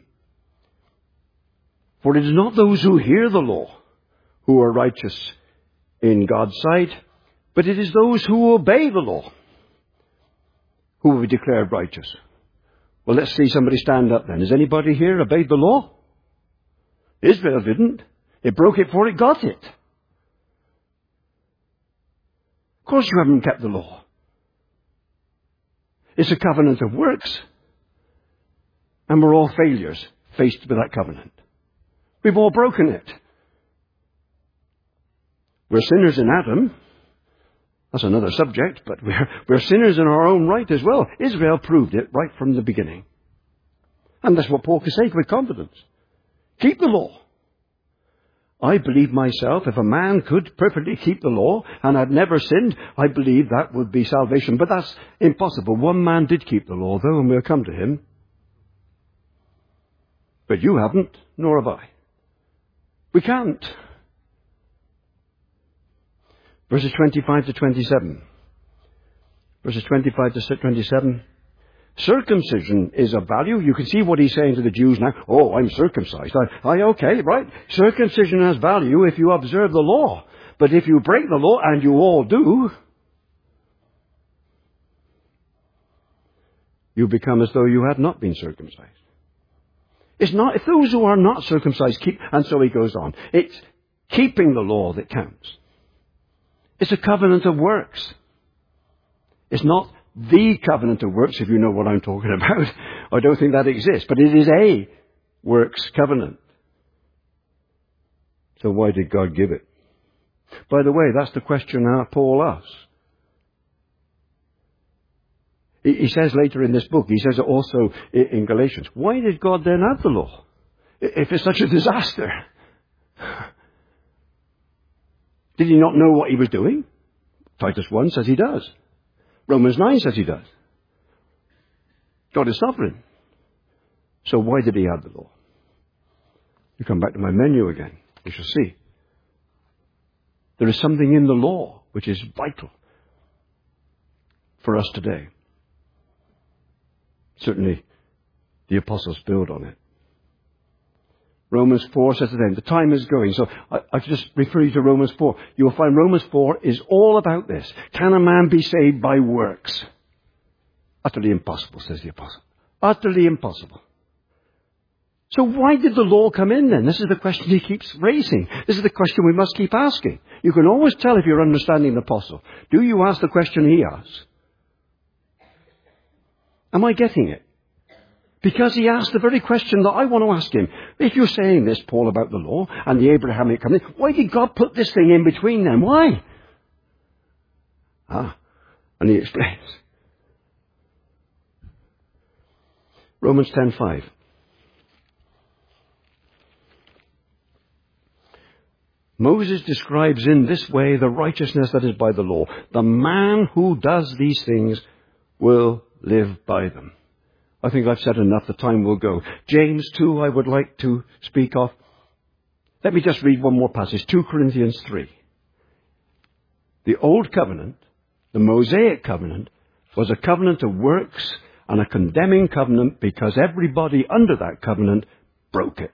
For it is not those who hear the law who are righteous in God's sight, but it is those who obey the law who will be declared righteous. Well, let's see somebody stand up then. Has anybody here obeyed the law? Israel didn't. It broke it before it got it. Of course you haven't kept the law. It's a covenant of works. And we're all failures faced with that covenant. We've all broken it. We're sinners in Adam. That's another subject, but we're, we're sinners in our own right as well. Israel proved it right from the beginning. And that's what Paul can say with confidence. keep the law. I believe myself, if a man could perfectly keep the law and had never sinned, I believe that would be salvation. But that's impossible. One man did keep the law, though, and we'll come to him. But you haven't, nor have I. We can't. Verses twenty-five to twenty-seven. Verses twenty-five to twenty-seven. Circumcision is of value. You can see what he's saying to the Jews now. Oh, I'm circumcised. I, I, okay, right. Circumcision has value if you observe the law. But if you break the law, and you all do, you become as though you had not been circumcised. It's not, if those who are not circumcised keep, and so he goes on. It's keeping the law that counts. It's a covenant of works. It's not the covenant of works, if you know what I'm talking about. I don't think that exists, but it is a works covenant. So why did God give it? By the way, that's the question Paul asks. He says later in this book, he says it also in Galatians, why did God then add the law? If it's such a disaster. Did he not know what he was doing? Titus one says he does. Romans nine says he does. God is sovereign. So why did he add the law? You come back to my menu again. You shall see. There is something in the law which is vital for us today. Certainly, the apostles build on it. Romans four says to them, the time is going. So I, I just refer you to Romans four. You will find Romans four is all about this. Can a man be saved by works? Utterly impossible, says the apostle. Utterly impossible. So why did the law come in then? This is the question he keeps raising. This is the question we must keep asking. You can always tell if you're understanding the apostle. Do you ask the question he asks? Am I getting it? Because he asked the very question that I want to ask him. If you're saying this, Paul, about the law and the Abrahamic covenant, why did God put this thing in between them? Why? Ah, and he explains. Romans ten five. Moses describes in this way the righteousness that is by the law. The man who does these things will live by them. I think I've said enough. The time will go. James two, I would like to speak of. Let me just read one more passage. Second Corinthians three. The old covenant, the Mosaic covenant, was a covenant of works and a condemning covenant because everybody under that covenant broke it.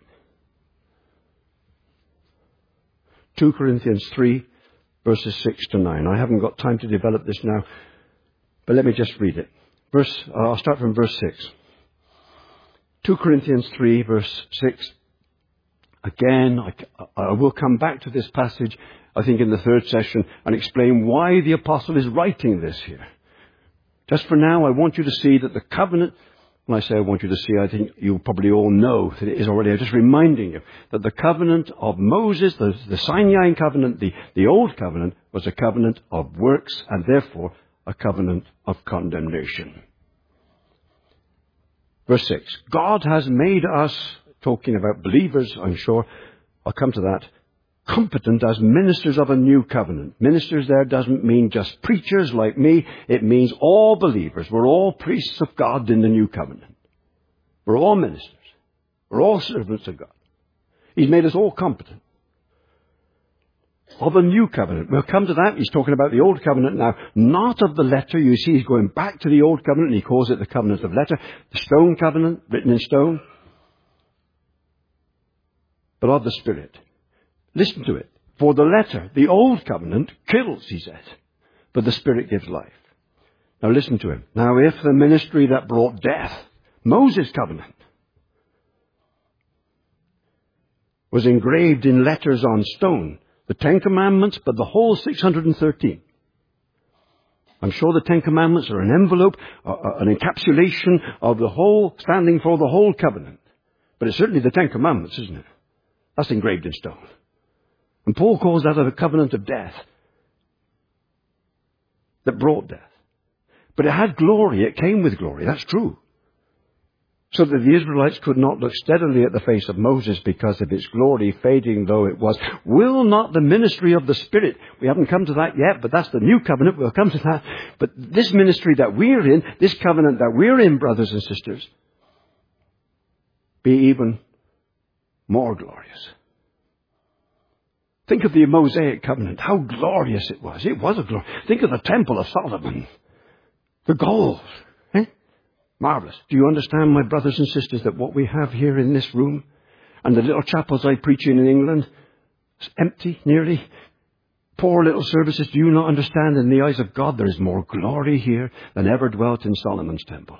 Second Corinthians three, verses six to nine. I haven't got time to develop this now, but let me just read it. Verse, uh, I'll start from verse six. Second Corinthians three, verse six. Again, I, I will come back to this passage, I think, in the third session and explain why the apostle is writing this here. Just for now, I want you to see that the covenant, when I say I want you to see, I think you probably all know that it is already. I'm just reminding you that the covenant of Moses, the, the Sinai covenant, the, the old covenant, was a covenant of works and therefore a covenant of condemnation. Verse six. God has made us, talking about believers, I'm sure, I'll come to that, competent as ministers of a new covenant. Ministers there doesn't mean just preachers like me. It means all believers. We're all priests of God in the new covenant. We're all ministers. We're all servants of God. He's made us all competent. Of a new covenant. We'll come to that. He's talking about the old covenant now. Not of the letter. You see, he's going back to the old covenant and he calls it the covenant of letter. The stone covenant, written in stone. But of the Spirit. Listen to it. For the letter, the old covenant, kills, he says. But the Spirit gives life. Now listen to him. Now if the ministry that brought death, Moses' covenant, was engraved in letters on stone, the Ten Commandments, but the whole six hundred thirteen. I'm sure the Ten Commandments are an envelope, uh, an encapsulation of the whole, standing for the whole covenant. But it's certainly the Ten Commandments, isn't it? That's engraved in stone. And Paul calls that a covenant of death that brought death. But it had glory. It came with glory. That's true. so that the Israelites could not look steadily at the face of Moses because of its glory, fading though it was. Will not the ministry of the Spirit, we haven't come to that yet, but that's the new covenant, we'll come to that. But this ministry that we're in, this covenant that we're in, brothers and sisters, be even more glorious. Think of the Mosaic covenant, how glorious it was. It was a glory. Think of the Temple of Solomon, the gold. Eh? Marvelous. Do you understand, my brothers and sisters, that what we have here in this room and the little chapels I preach in in England, it's empty nearly, poor little services, do you not understand in the eyes of God there is more glory here than ever dwelt in Solomon's temple?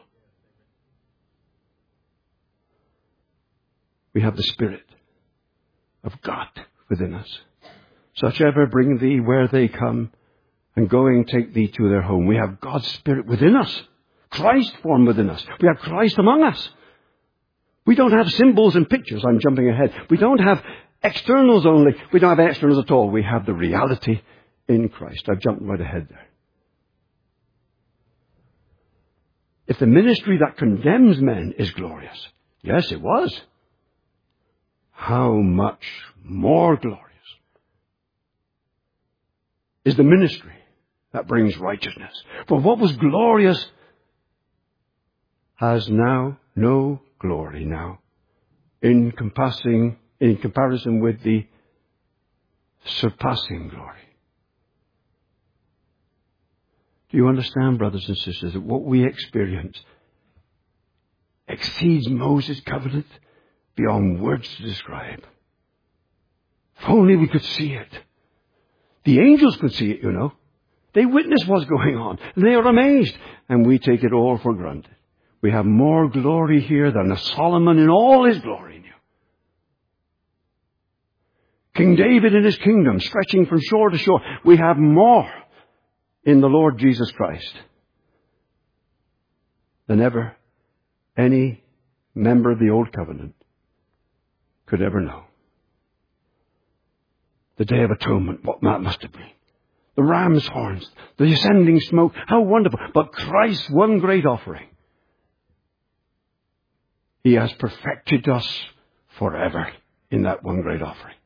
We have the Spirit of God within us. Such ever bring thee where they come, and going take thee to their home. We have God's Spirit within us. Christ formed within us. We have Christ among us. We don't have symbols and pictures. I'm jumping ahead. We don't have externals only. We don't have externals at all. We have the reality in Christ. I've jumped right ahead there. If the ministry that condemns men is glorious, yes, it was. How much more glorious is the ministry that brings righteousness? For what was glorious has now no glory now in compassing, in comparison with the surpassing glory. Do you understand, brothers and sisters, that what we experience exceeds Moses' covenant beyond words to describe? If only we could see it. The angels could see it, you know. They witnessed what's going on, and they are amazed, and we take it all for granted. We have more glory here than Solomon in all his glory knew. King David in his kingdom, stretching from shore to shore. We have more in the Lord Jesus Christ than ever any member of the Old Covenant could ever know. The Day of Atonement, what that must have been. The ram's horns, the ascending smoke, how wonderful. But Christ's one great offering. He has perfected us forever in that one great offering.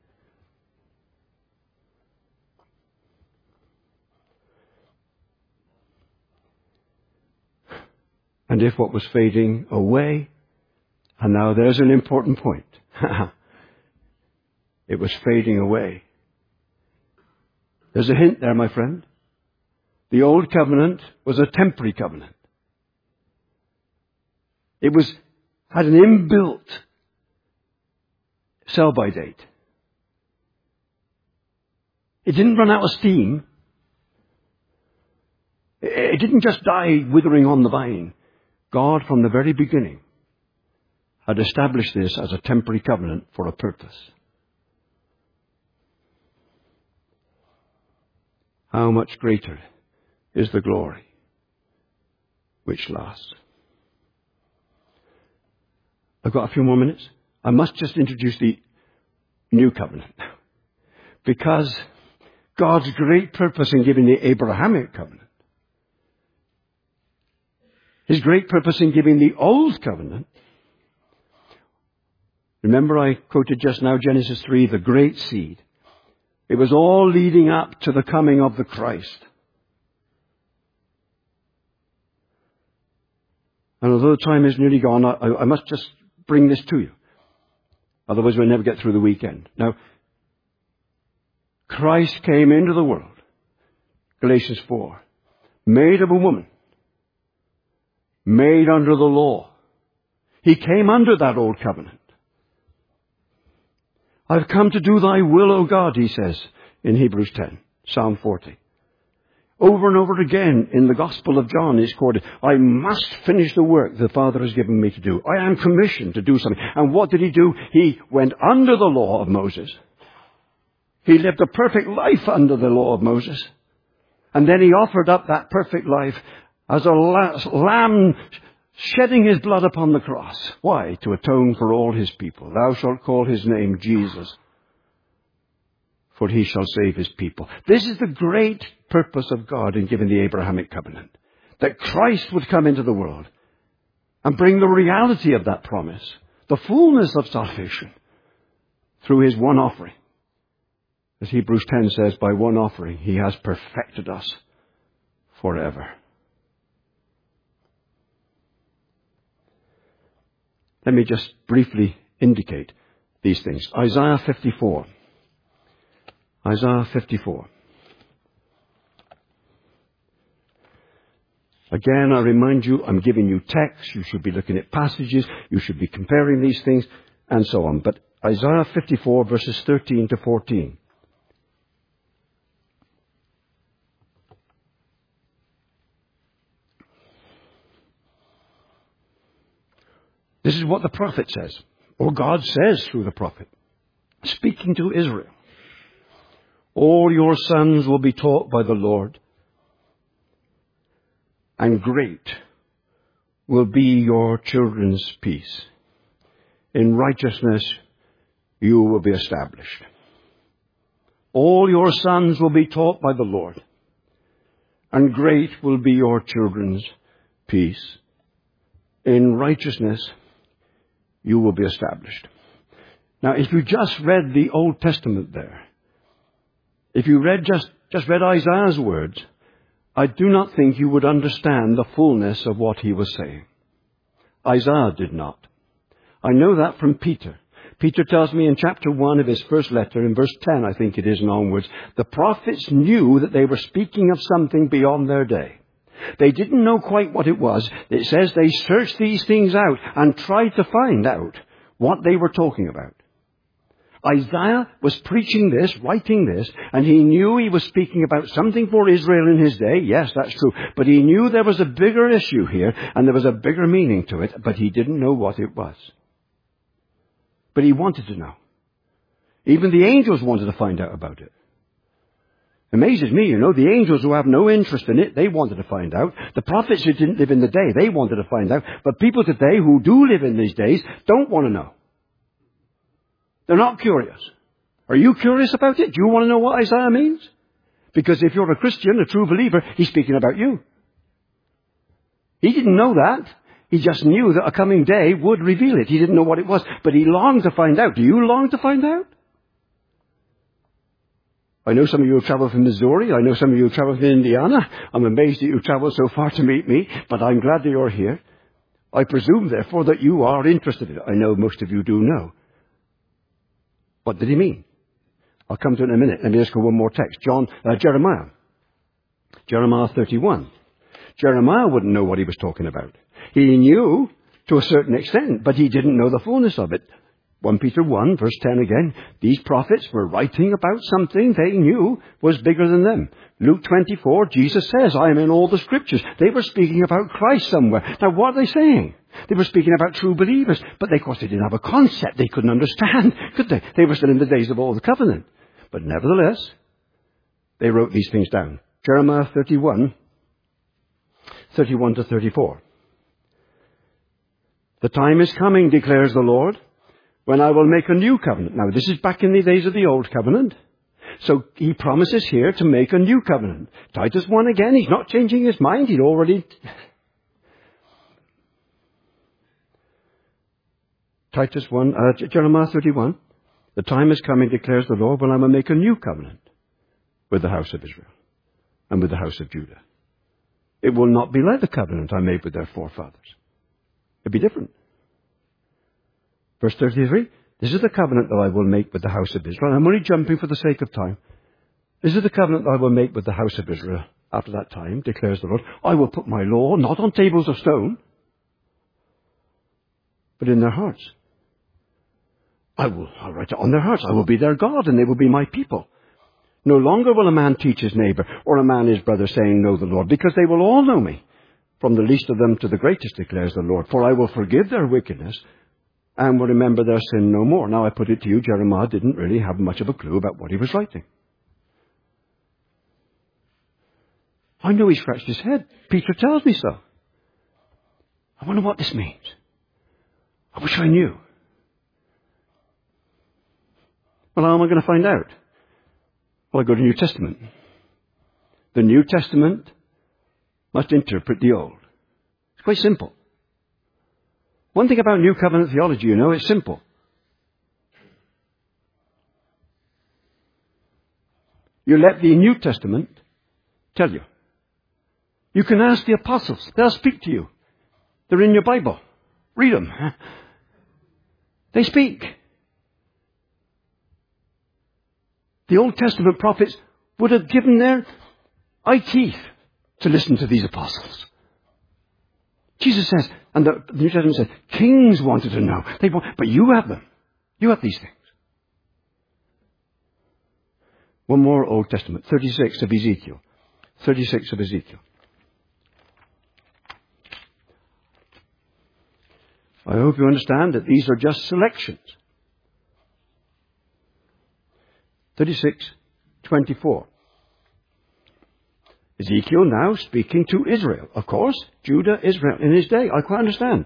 And if what was fading away, and now there's an important point. It was fading away. There's a hint there, my friend. The old covenant was a temporary covenant. It was had an inbuilt sell-by date. It didn't run out of steam. It didn't just die withering on the vine. God, from the very beginning, had established this as a temporary covenant for a purpose. How much greater is the glory which lasts? I've got a few more minutes. I must just introduce the new covenant. Because God's great purpose in giving the Abrahamic covenant, His great purpose in giving the old covenant, remember I quoted just now Genesis three, the great seed. It was all leading up to the coming of the Christ. And although time is nearly gone, I, I must just bring this to you. Otherwise we'll never get through the weekend. Now, Christ came into the world, Galatians four, made of a woman, made under the law. He came under that old covenant. I've come to do thy will, O God, he says in Hebrews ten, Psalm forty. Over and over again in the Gospel of John is quoted, I must finish the work the Father has given me to do. I am commissioned to do something. And what did he do? He went under the law of Moses. He lived a perfect life under the law of Moses. And then he offered up that perfect life as a lamb shedding his blood upon the cross. Why? To atone for all his people. Thou shalt call his name Jesus, for he shall save his people. This is the great purpose of God in giving the Abrahamic covenant. That Christ would come into the world and bring the reality of that promise, the fullness of salvation, through his one offering. As Hebrews ten says, by one offering he has perfected us forever. Let me just briefly indicate these things. Isaiah fifty-four. Isaiah fifty-four. Again, I remind you, I'm giving you text. You should be looking at passages. You should be comparing these things and so on. But Isaiah fifty-four verses thirteen to fourteen. This is what the prophet says, or God says through the prophet, speaking to Israel. All your sons will be taught by the Lord, and great will be your children's peace. In righteousness you will be established. All your sons will be taught by the Lord, and great will be your children's peace. In righteousness you will be established. Now, if you just read the Old Testament there, if you read just, just read Isaiah's words, I do not think you would understand the fullness of what he was saying. Isaiah did not. I know that from Peter. Peter tells me in chapter one of his first letter, in verse ten, I think it is, and onwards, the prophets knew that they were speaking of something beyond their day. They didn't know quite what it was. It says they searched these things out and tried to find out what they were talking about. Isaiah was preaching this, writing this, and he knew he was speaking about something for Israel in his day. Yes, that's true. But he knew there was a bigger issue here, and there was a bigger meaning to it, but he didn't know what it was. But he wanted to know. Even the angels wanted to find out about it. Amazes me, you know, the angels who have no interest in it, they wanted to find out. The prophets who didn't live in the day, they wanted to find out. But people today who do live in these days don't want to know. They're not curious. Are you curious about it? Do you want to know what Isaiah means? Because if you're a Christian, a true believer, he's speaking about you. He didn't know that. He just knew that a coming day would reveal it. He didn't know what it was, but he longed to find out. Do you long to find out? I know some of you have traveled from Missouri. I know some of you have traveled from Indiana. I'm amazed that you traveled so far to meet me, but I'm glad that you're here. I presume, therefore, that you are interested in it. I know most of you do know. What did he mean? I'll come to it in a minute. Let me just go one more text. John, uh, Jeremiah. Jeremiah thirty-one. Jeremiah wouldn't know what he was talking about. He knew to a certain extent, but he didn't know the fullness of it. First Peter one, verse ten again. These prophets were writing about something they knew was bigger than them. Luke twenty-four, Jesus says, I am in all the scriptures. They were speaking about Christ somewhere. Now, what are they saying? They were speaking about true believers, but they, of course, they didn't have a concept. They couldn't understand, could they? They were still in the days of Old Covenant. But nevertheless, they wrote these things down. Jeremiah thirty-one, thirty-one to thirty-four. The time is coming, declares the Lord, when I will make a new covenant. Now, this is back in the days of the Old Covenant. So he promises here to make a new covenant. Titus one again, he's not changing his mind. He'd already... Titus one, uh, Jeremiah thirty-one. The time is coming, declares the Lord, when I will make a new covenant with the house of Israel and with the house of Judah. It will not be like the covenant I made with their forefathers. It'll be different. Verse thirty-three, this is the covenant that I will make with the house of Israel. I'm only jumping for the sake of time. This is the covenant that I will make with the house of Israel after that time, declares the Lord. I will put my law not on tables of stone, but in their hearts. I will I'll write it on their hearts. I will be their God, and they will be my people. No longer will a man teach his neighbor, or a man his brother, saying, know the Lord, because they will all know me, from the least of them to the greatest, declares the Lord. For I will forgive their wickedness, and will remember their sin no more. Now I put it to you, Jeremiah didn't really have much of a clue about what he was writing. I know he scratched his head. Peter tells me so. I wonder what this means. I wish I knew. Well, how am I going to find out? Well, I go to the New Testament. The New Testament must interpret the Old. It's quite simple. One thing about New Covenant theology, you know, it's simple. You let the New Testament tell you. You can ask the apostles. They'll speak to you. They're in your Bible. Read them. They speak. The Old Testament prophets would have given their eye teeth to listen to these apostles. Jesus says, and the New Testament says, kings wanted to know. They want, but you have them. You have these things. One more Old Testament, thirty-six of Ezekiel. thirty-six of Ezekiel. I hope you understand that these are just selections. thirty-six twenty-four. Ezekiel now speaking to Israel. Of course, Judah, Israel in his day. I quite understand.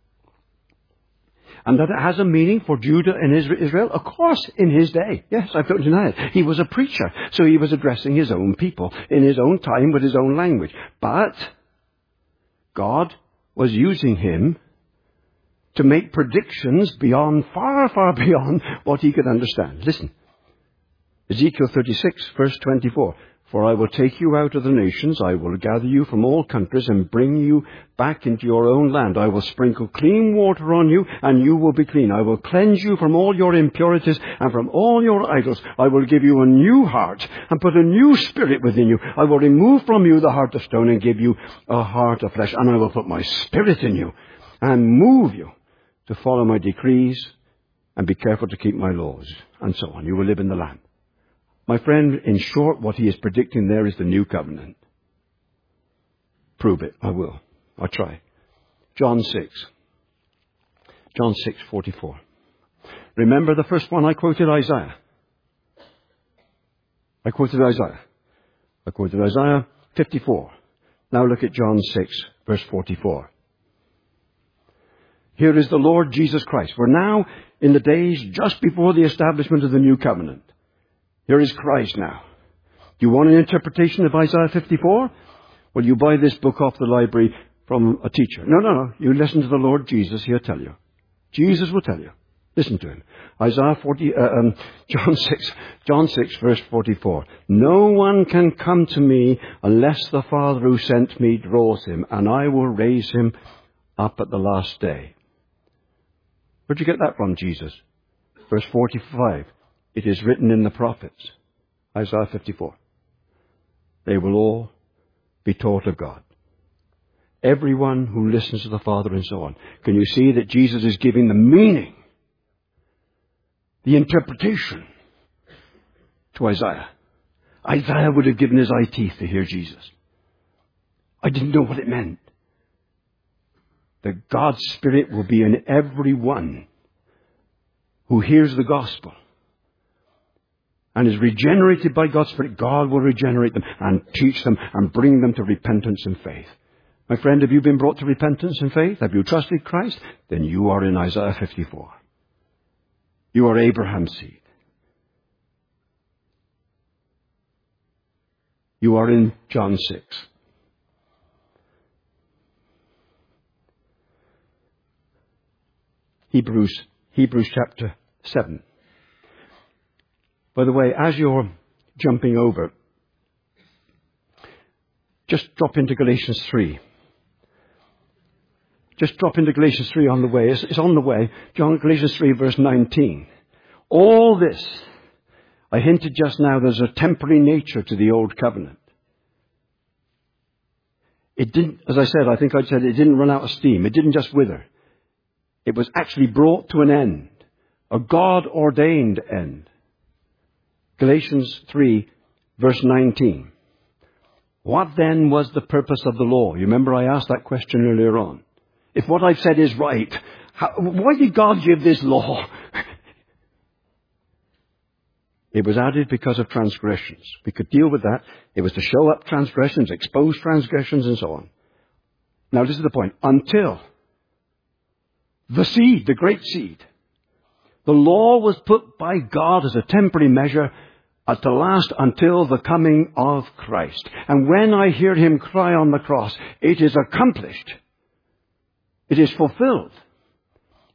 And that it has a meaning for Judah and Israel, of course, in his day. Yes, I don't deny it. He was a preacher, so he was addressing his own people in his own time with his own language. But God was using him to make predictions beyond, far, far beyond what he could understand. Listen. Ezekiel thirty-six, verse twenty-four. For I will take you out of the nations, I will gather you from all countries and bring you back into your own land. I will sprinkle clean water on you, and you will be clean. I will cleanse you from all your impurities and from all your idols. I will give you a new heart and put a new spirit within you. I will remove from you the heart of stone and give you a heart of flesh. And I will put my spirit in you and move you to follow my decrees and be careful to keep my laws. And so on. You will live in the land. My friend, in short, what he is predicting there is the new covenant. Prove it. I will. I'll try. John six. John six forty-four. Remember the first one I quoted, Isaiah. I quoted Isaiah. I quoted Isaiah fifty-four. Now look at John six, verse forty-four. Here is the Lord Jesus Christ. We're now in the days just before the establishment of the new covenant. Here is Christ now. Do you want an interpretation of Isaiah fifty-four? Well, you buy this book off the library from a teacher. No, no, no. You listen to the Lord Jesus. He'll tell you. Jesus will tell you. Listen to him. Isaiah forty, uh, um, John six, John six, verse forty-four. No one can come to me unless the Father who sent me draws him, and I will raise him up at the last day. Where'd you get that from, Jesus? Verse forty-five. It is written in the prophets, Isaiah fifty-four. They will all be taught of God. Everyone who listens to the Father and so on. Can you see that Jesus is giving the meaning, the interpretation to Isaiah? Isaiah would have given his eye teeth to hear Jesus. I didn't know what it meant. That God's Spirit will be in everyone who hears the gospel and is regenerated by God's Spirit. God will regenerate them and teach them and bring them to repentance and faith. My friend, have you been brought to repentance and faith? Have you trusted Christ? Then you are in Isaiah fifty-four. You are Abraham's seed. You are in John six. Hebrews, Hebrews chapter seven. By the way, as you're jumping over, just drop into Galatians three. Just drop into Galatians three on the way. It's, it's on the way. John, Galatians three, verse nineteen. All this, I hinted just now, there's a temporary nature to the old covenant. It didn't, as I said, I think I said it didn't run out of steam. It didn't just wither. It was actually brought to an end. A God-ordained end. Galatians three, verse nineteen. What then was the purpose of the law? You remember I asked that question earlier on. If what I've said is right, how, why did God give this law? It was added because of transgressions. We could deal with that. It was to show up transgressions, expose transgressions, and so on. Now this is the point. Until the seed, the great seed, the law was put by God as a temporary measure uh, to last until the coming of Christ. And when I hear him cry on the cross, it is accomplished. It is fulfilled.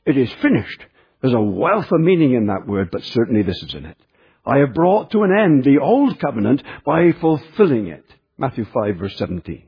It is finished. There's a wealth of meaning in that word, but certainly this is in it. I have brought to an end the old covenant by fulfilling it. Matthew five, verse seventeen.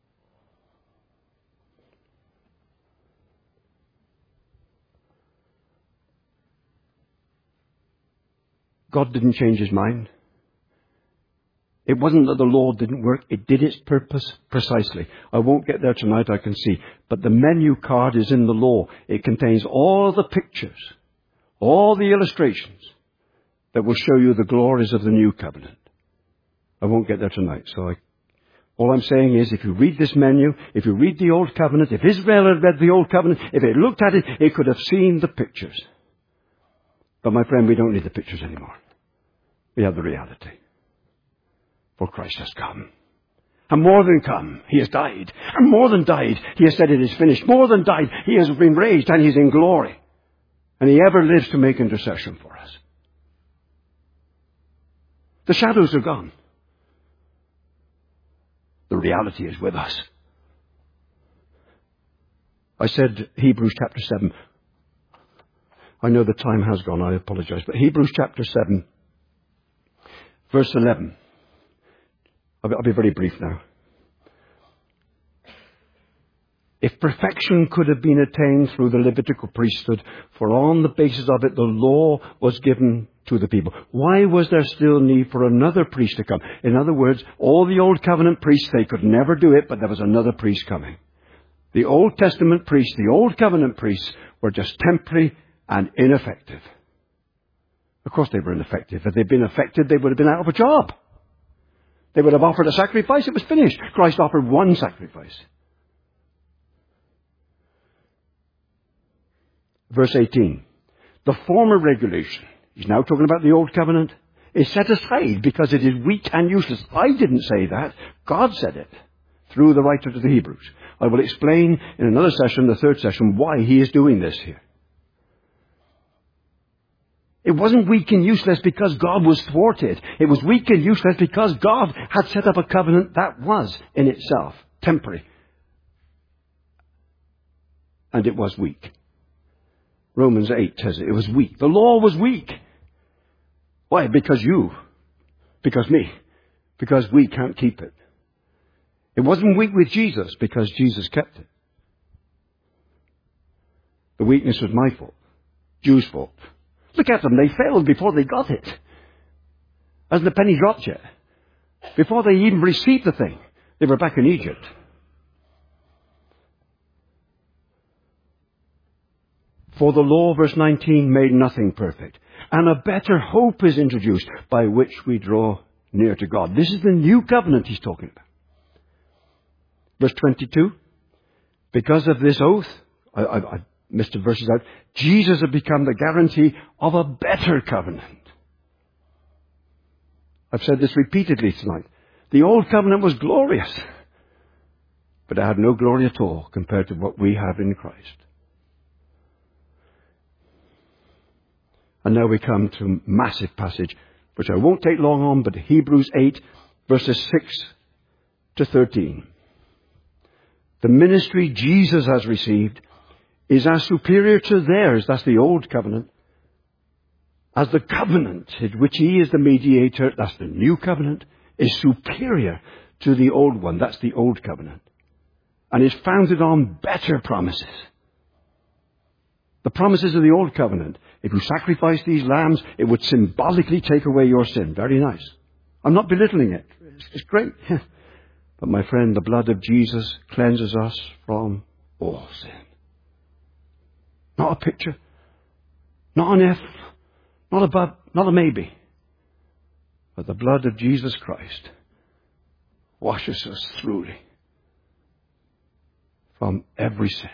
God didn't change his mind. It wasn't that the law didn't work. It did its purpose precisely. I won't get there tonight, I can see. But the menu card is in the law. It contains all the pictures, all the illustrations that will show you the glories of the new covenant. I won't get there tonight. So I, all I'm saying is, if you read this menu, if you read the Old Covenant, if Israel had read the Old Covenant, if it looked at it, it could have seen the pictures. But my friend, we don't need the pictures anymore. We have the reality. For Christ has come. And more than come, he has died. And more than died, he has said it is finished. More than died, he has been raised and he's in glory. And he ever lives to make intercession for us. The shadows are gone. The reality is with us. I said Hebrews chapter seven. I know the time has gone, I apologize. But Hebrews chapter seven, verse eleven. I'll be very brief now. If perfection could have been attained through the Levitical priesthood, for on the basis of it the law was given to the people, why was there still need for another priest to come? In other words, all the Old Covenant priests, they could never do it, but there was another priest coming. The Old Testament priests, the Old Covenant priests, were just temporary and ineffective. Of course they were ineffective. If they'd been effective, they would have been out of a job. They would have offered a sacrifice. It was finished. Christ offered one sacrifice. Verse eighteen. The former regulation, he's now talking about the Old Covenant, is set aside because it is weak and useless. I didn't say that. God said it through the writer to the Hebrews. I will explain in another session, the third session, why he is doing this here. It wasn't weak and useless because God was thwarted. It was weak and useless because God had set up a covenant that was, in itself, temporary. And it was weak. Romans eight says it, it was weak. The law was weak. Why? Because you. Because me. Because we can't keep it. It wasn't weak with Jesus because Jesus kept it. The weakness was my fault. Jews' fault. Look at them. They failed before they got it. Hasn't the penny dropped yet? Before they even received the thing, they were back in Egypt. For the law, verse nineteen, made nothing perfect. And a better hope is introduced by which we draw near to God. This is the new covenant he's talking about. Verse twenty-two. Because of this oath, I, I, I missed the verses out, Jesus had become the guarantee of a better covenant. I've said this repeatedly tonight. The old covenant was glorious, but it had no glory at all compared to what we have in Christ. And now we come to a massive passage, which I won't take long on, but Hebrews eight, verses six to thirteen. The ministry Jesus has received is as superior to theirs, that's the old covenant, as the covenant in which he is the mediator, that's the new covenant, is superior to the old one, that's the old covenant, and is founded on better promises. The promises of the old covenant, if you sacrifice these lambs, it would symbolically take away your sin. Very nice. I'm not belittling it. It's, it's great. But my friend, the blood of Jesus cleanses us from all sin. Not a picture, not an if, not a but, not a maybe. But the blood of Jesus Christ washes us thoroughly from every sin.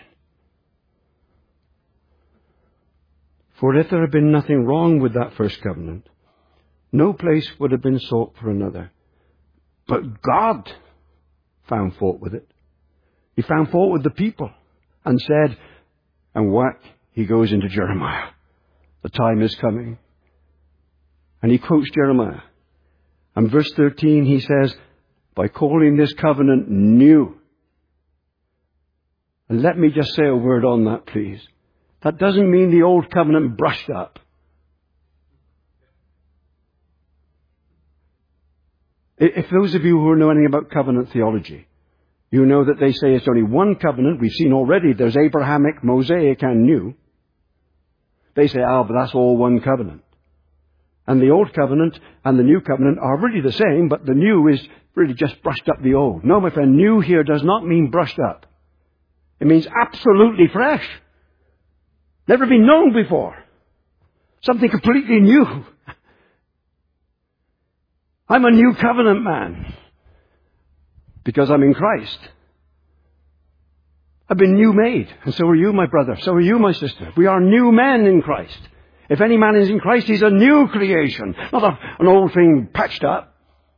For if there had been nothing wrong with that first covenant, no place would have been sought for another. But God found fault with it. He found fault with the people and said, and whack, he goes into Jeremiah. The time is coming. And he quotes Jeremiah. And verse thirteen, he says, by calling this covenant new. And let me just say a word on that, please. That doesn't mean the old covenant brushed up. If those of you who know anything about covenant theology, you know that they say it's only one covenant. We've seen already there's Abrahamic, Mosaic, and new. They say, ah, but that's all one covenant. And the old covenant and the new covenant are really the same, but the new is really just brushed up the old. No, my friend, new here does not mean brushed up. It means absolutely fresh. Never been known before. Something completely new. I'm a new covenant man because I'm in Christ. I've been new made, and so are you, my brother. So are you, my sister. We are new men in Christ. If any man is in Christ, he's a new creation, not a, an old thing patched up.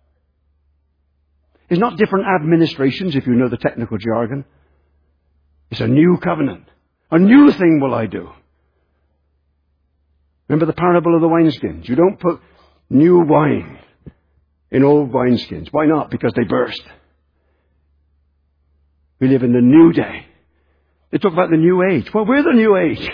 It's not different administrations, if you know the technical jargon. It's a new covenant. A new thing will I do. Remember the parable of the wineskins. You don't put new wine in old wineskins. Why not? Because they burst. We live in the new day. They talk about the new age. Well, we're the new age.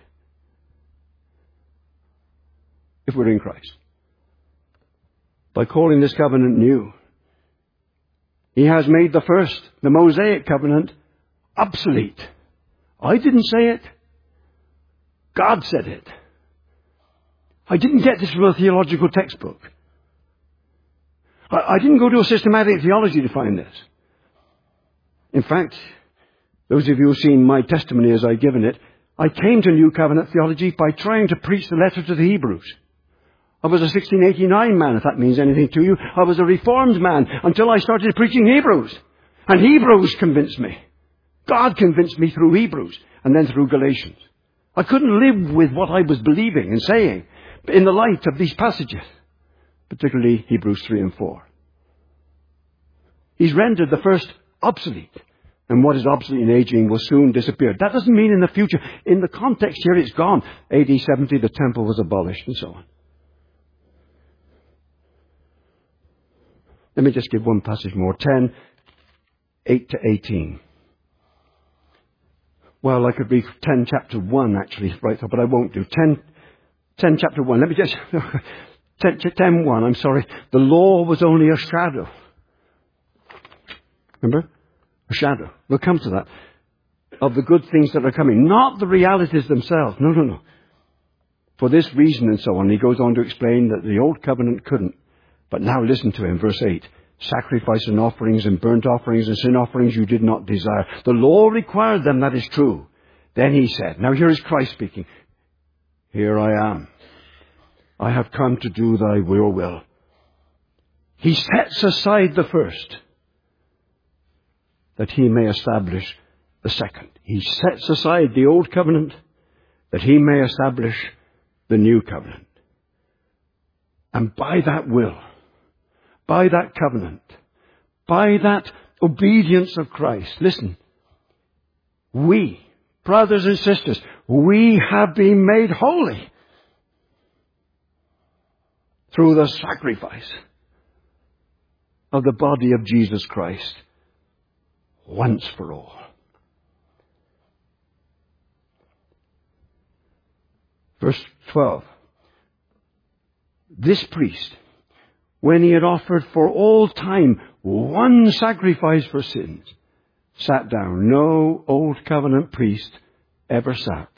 If we're in Christ. By calling this covenant new, He has made the first, the Mosaic covenant, obsolete. I didn't say it. God said it. I didn't get this from a theological textbook. I, I didn't go to a systematic theology to find this. In fact, those of you who have seen my testimony as I've given it, I came to New Covenant theology by trying to preach the letter to the Hebrews. I was a sixteen eighty-nine man, if that means anything to you. I was a Reformed man until I started preaching Hebrews. And Hebrews convinced me. God convinced me through Hebrews and then through Galatians. I couldn't live with what I was believing and saying in the light of these passages, particularly Hebrews three and four. He's rendered the first obsolete. And what is obsolete and aging will soon disappear. That doesn't mean in the future. In the context here, it's gone. A D seventy, the temple was abolished and so on. Let me just give one passage more. ten, eight to eighteen. Well, I could read ten chapter one actually, right, but I won't do. ten, ten chapter one. Let me just, ten, ten one, I'm sorry. The law was only a shadow. Remember? A shadow. We'll come to that. Of the good things that are coming. Not the realities themselves. No, no, no. For this reason and so on. He goes on to explain that the old covenant couldn't. But now listen to him, verse eight. Sacrifice and offerings and burnt offerings and sin offerings you did not desire. The law required them, that is true. Then he said, now here is Christ speaking. Here I am. I have come to do thy will will. He sets aside the first, that he may establish the second. He sets aside the old covenant, that he may establish the new covenant. And by that will, by that covenant, by that obedience of Christ, listen, we, brothers and sisters, we have been made holy through the sacrifice of the body of Jesus Christ once for all. Verse twelve. This priest, when he had offered for all time one sacrifice for sins, sat down. No old covenant priest ever sat.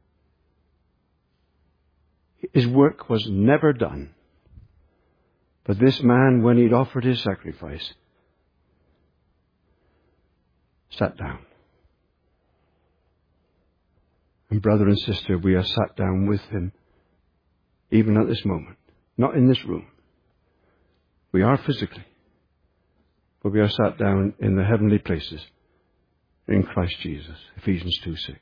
His work was never done. But this man, when he'd offered his sacrifice, sat down. And brother and sister, we are sat down with him, even at this moment. Not in this room. We are physically. But we are sat down in the heavenly places in Christ Jesus. Ephesians two six.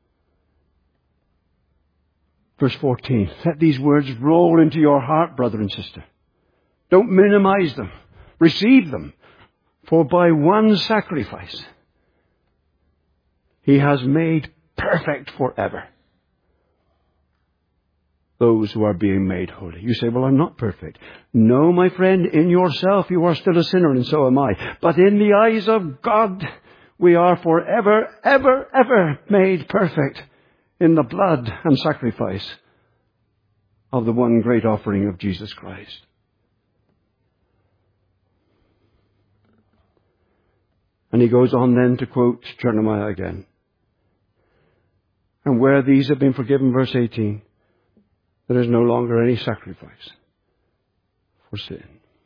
Verse fourteen. Let these words roll into your heart, brother and sister. Don't minimize them. Receive them. For by one sacrifice, he has made perfect forever those who are being made holy. You say, well, I'm not perfect. No, my friend, in yourself you are still a sinner, and so am I. But in the eyes of God, we are forever, ever, ever made perfect in the blood and sacrifice of the one great offering of Jesus Christ. And he goes on then to quote Jeremiah again. And where these have been forgiven, verse eighteen, there is no longer any sacrifice for sin.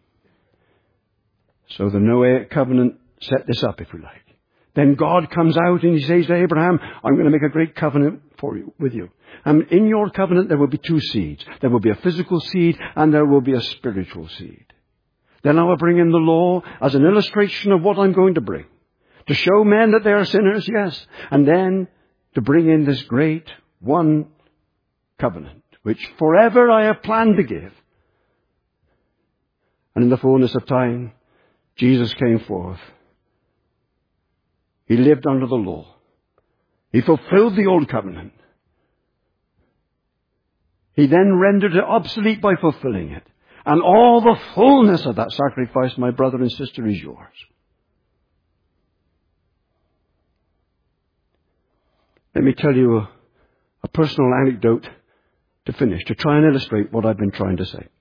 So the Noahic covenant set this up, if you like. Then God comes out and he says to Abraham, I'm going to make a great covenant for you, with you. And in your covenant there will be two seeds. There will be a physical seed and there will be a spiritual seed. Then I will bring in the law as an illustration of what I'm going to bring. To show men that they are sinners, yes. And then to bring in this great one covenant, which forever I have planned to give. And in the fullness of time, Jesus came forth. He lived under the law. He fulfilled the old covenant. He then rendered it obsolete by fulfilling it. And all the fullness of that sacrifice, my brother and sister, is yours. Let me tell you a, a personal anecdote to finish, to try and illustrate what I've been trying to say.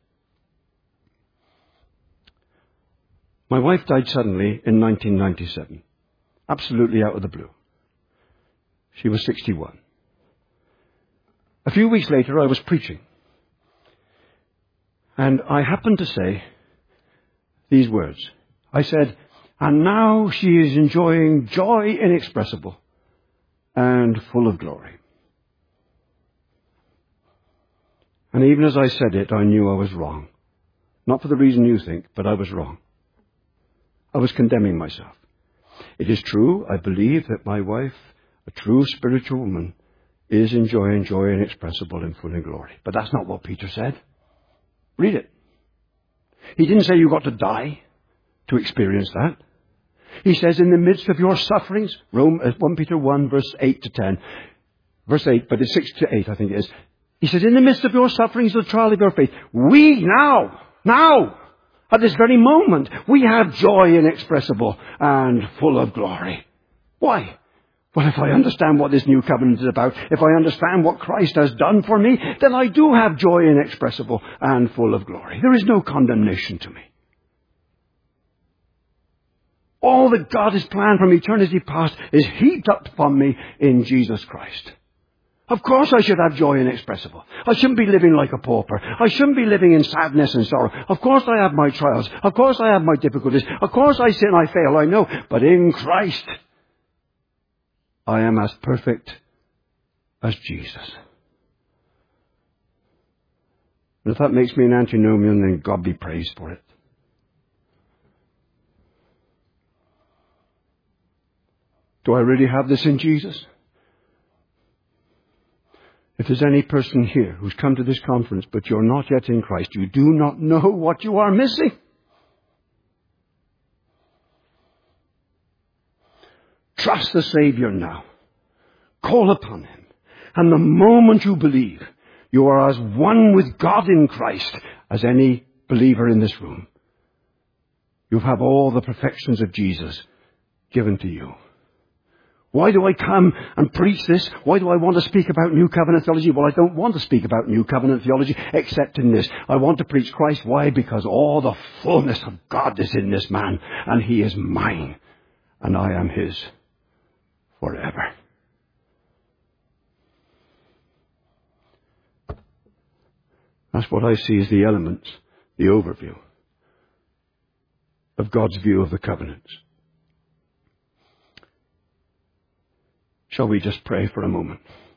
My wife died suddenly in nineteen ninety-seven, absolutely out of the blue. She was sixty-one. A few weeks later, I was preaching. And I happened to say these words. I said, and now she is enjoying joy inexpressible and full of glory. And even as I said it, I knew I was wrong. Not for the reason you think, but I was wrong. I was condemning myself. It is true, I believe, that my wife, a true spiritual woman, is enjoying joy inexpressible and full in glory. But that's not what Peter said. Read it. He didn't say you got to die to experience that. He says in the midst of your sufferings, Rome, First Peter one, verse eight to ten, verse eight, but it's six to eight, I think it is. He says, in the midst of your sufferings, the trial of your faith, we now, now, at this very moment, we have joy inexpressible and full of glory. Why? Well, if I understand what this new covenant is about, if I understand what Christ has done for me, then I do have joy inexpressible and full of glory. There is no condemnation to me. All that God has planned from eternity past is heaped up upon me in Jesus Christ. Of course I should have joy inexpressible. I shouldn't be living like a pauper. I shouldn't be living in sadness and sorrow. Of course I have my trials. Of course I have my difficulties. Of course I sin, I fail, I know. But in Christ, I am as perfect as Jesus. And if that makes me an antinomian, then God be praised for it. Do I really have this in Jesus? If there's any person here who's come to this conference, but you're not yet in Christ, you do not know what you are missing. Trust the Savior now. Call upon Him. And the moment you believe, you are as one with God in Christ as any believer in this room. You have all the perfections of Jesus given to you. Why do I come and preach this? Why do I want to speak about New Covenant theology? Well, I don't want to speak about New Covenant theology except in this. I want to preach Christ. Why? Because all the fullness of God is in this man, and he is mine, and I am his forever. That's what I see as the elements, the overview of God's view of the covenants. Shall we just pray for a moment?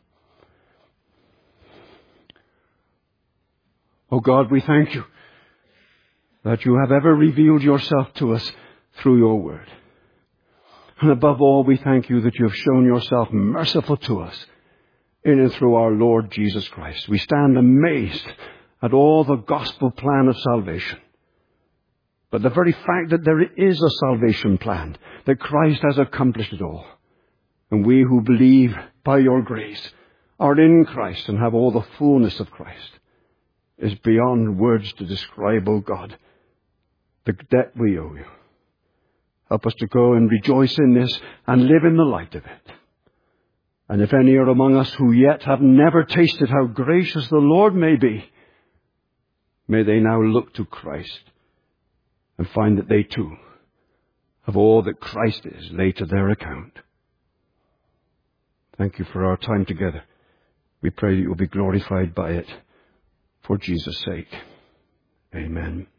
Oh God, we thank you that you have ever revealed yourself to us through your word. And above all, we thank you that you have shown yourself merciful to us in and through our Lord Jesus Christ. We stand amazed at all the gospel plan of salvation. But the very fact that there is a salvation plan, that Christ has accomplished it all, and we who believe by your grace are in Christ and have all the fullness of Christ, is beyond words to describe, O God, the debt we owe you. Help us to go and rejoice in this and live in the light of it. And if any are among us who yet have never tasted how gracious the Lord may be, may they now look to Christ and find that they too have all that Christ is laid to their account. Thank you for our time together. We pray that you will be glorified by it for Jesus' sake. Amen.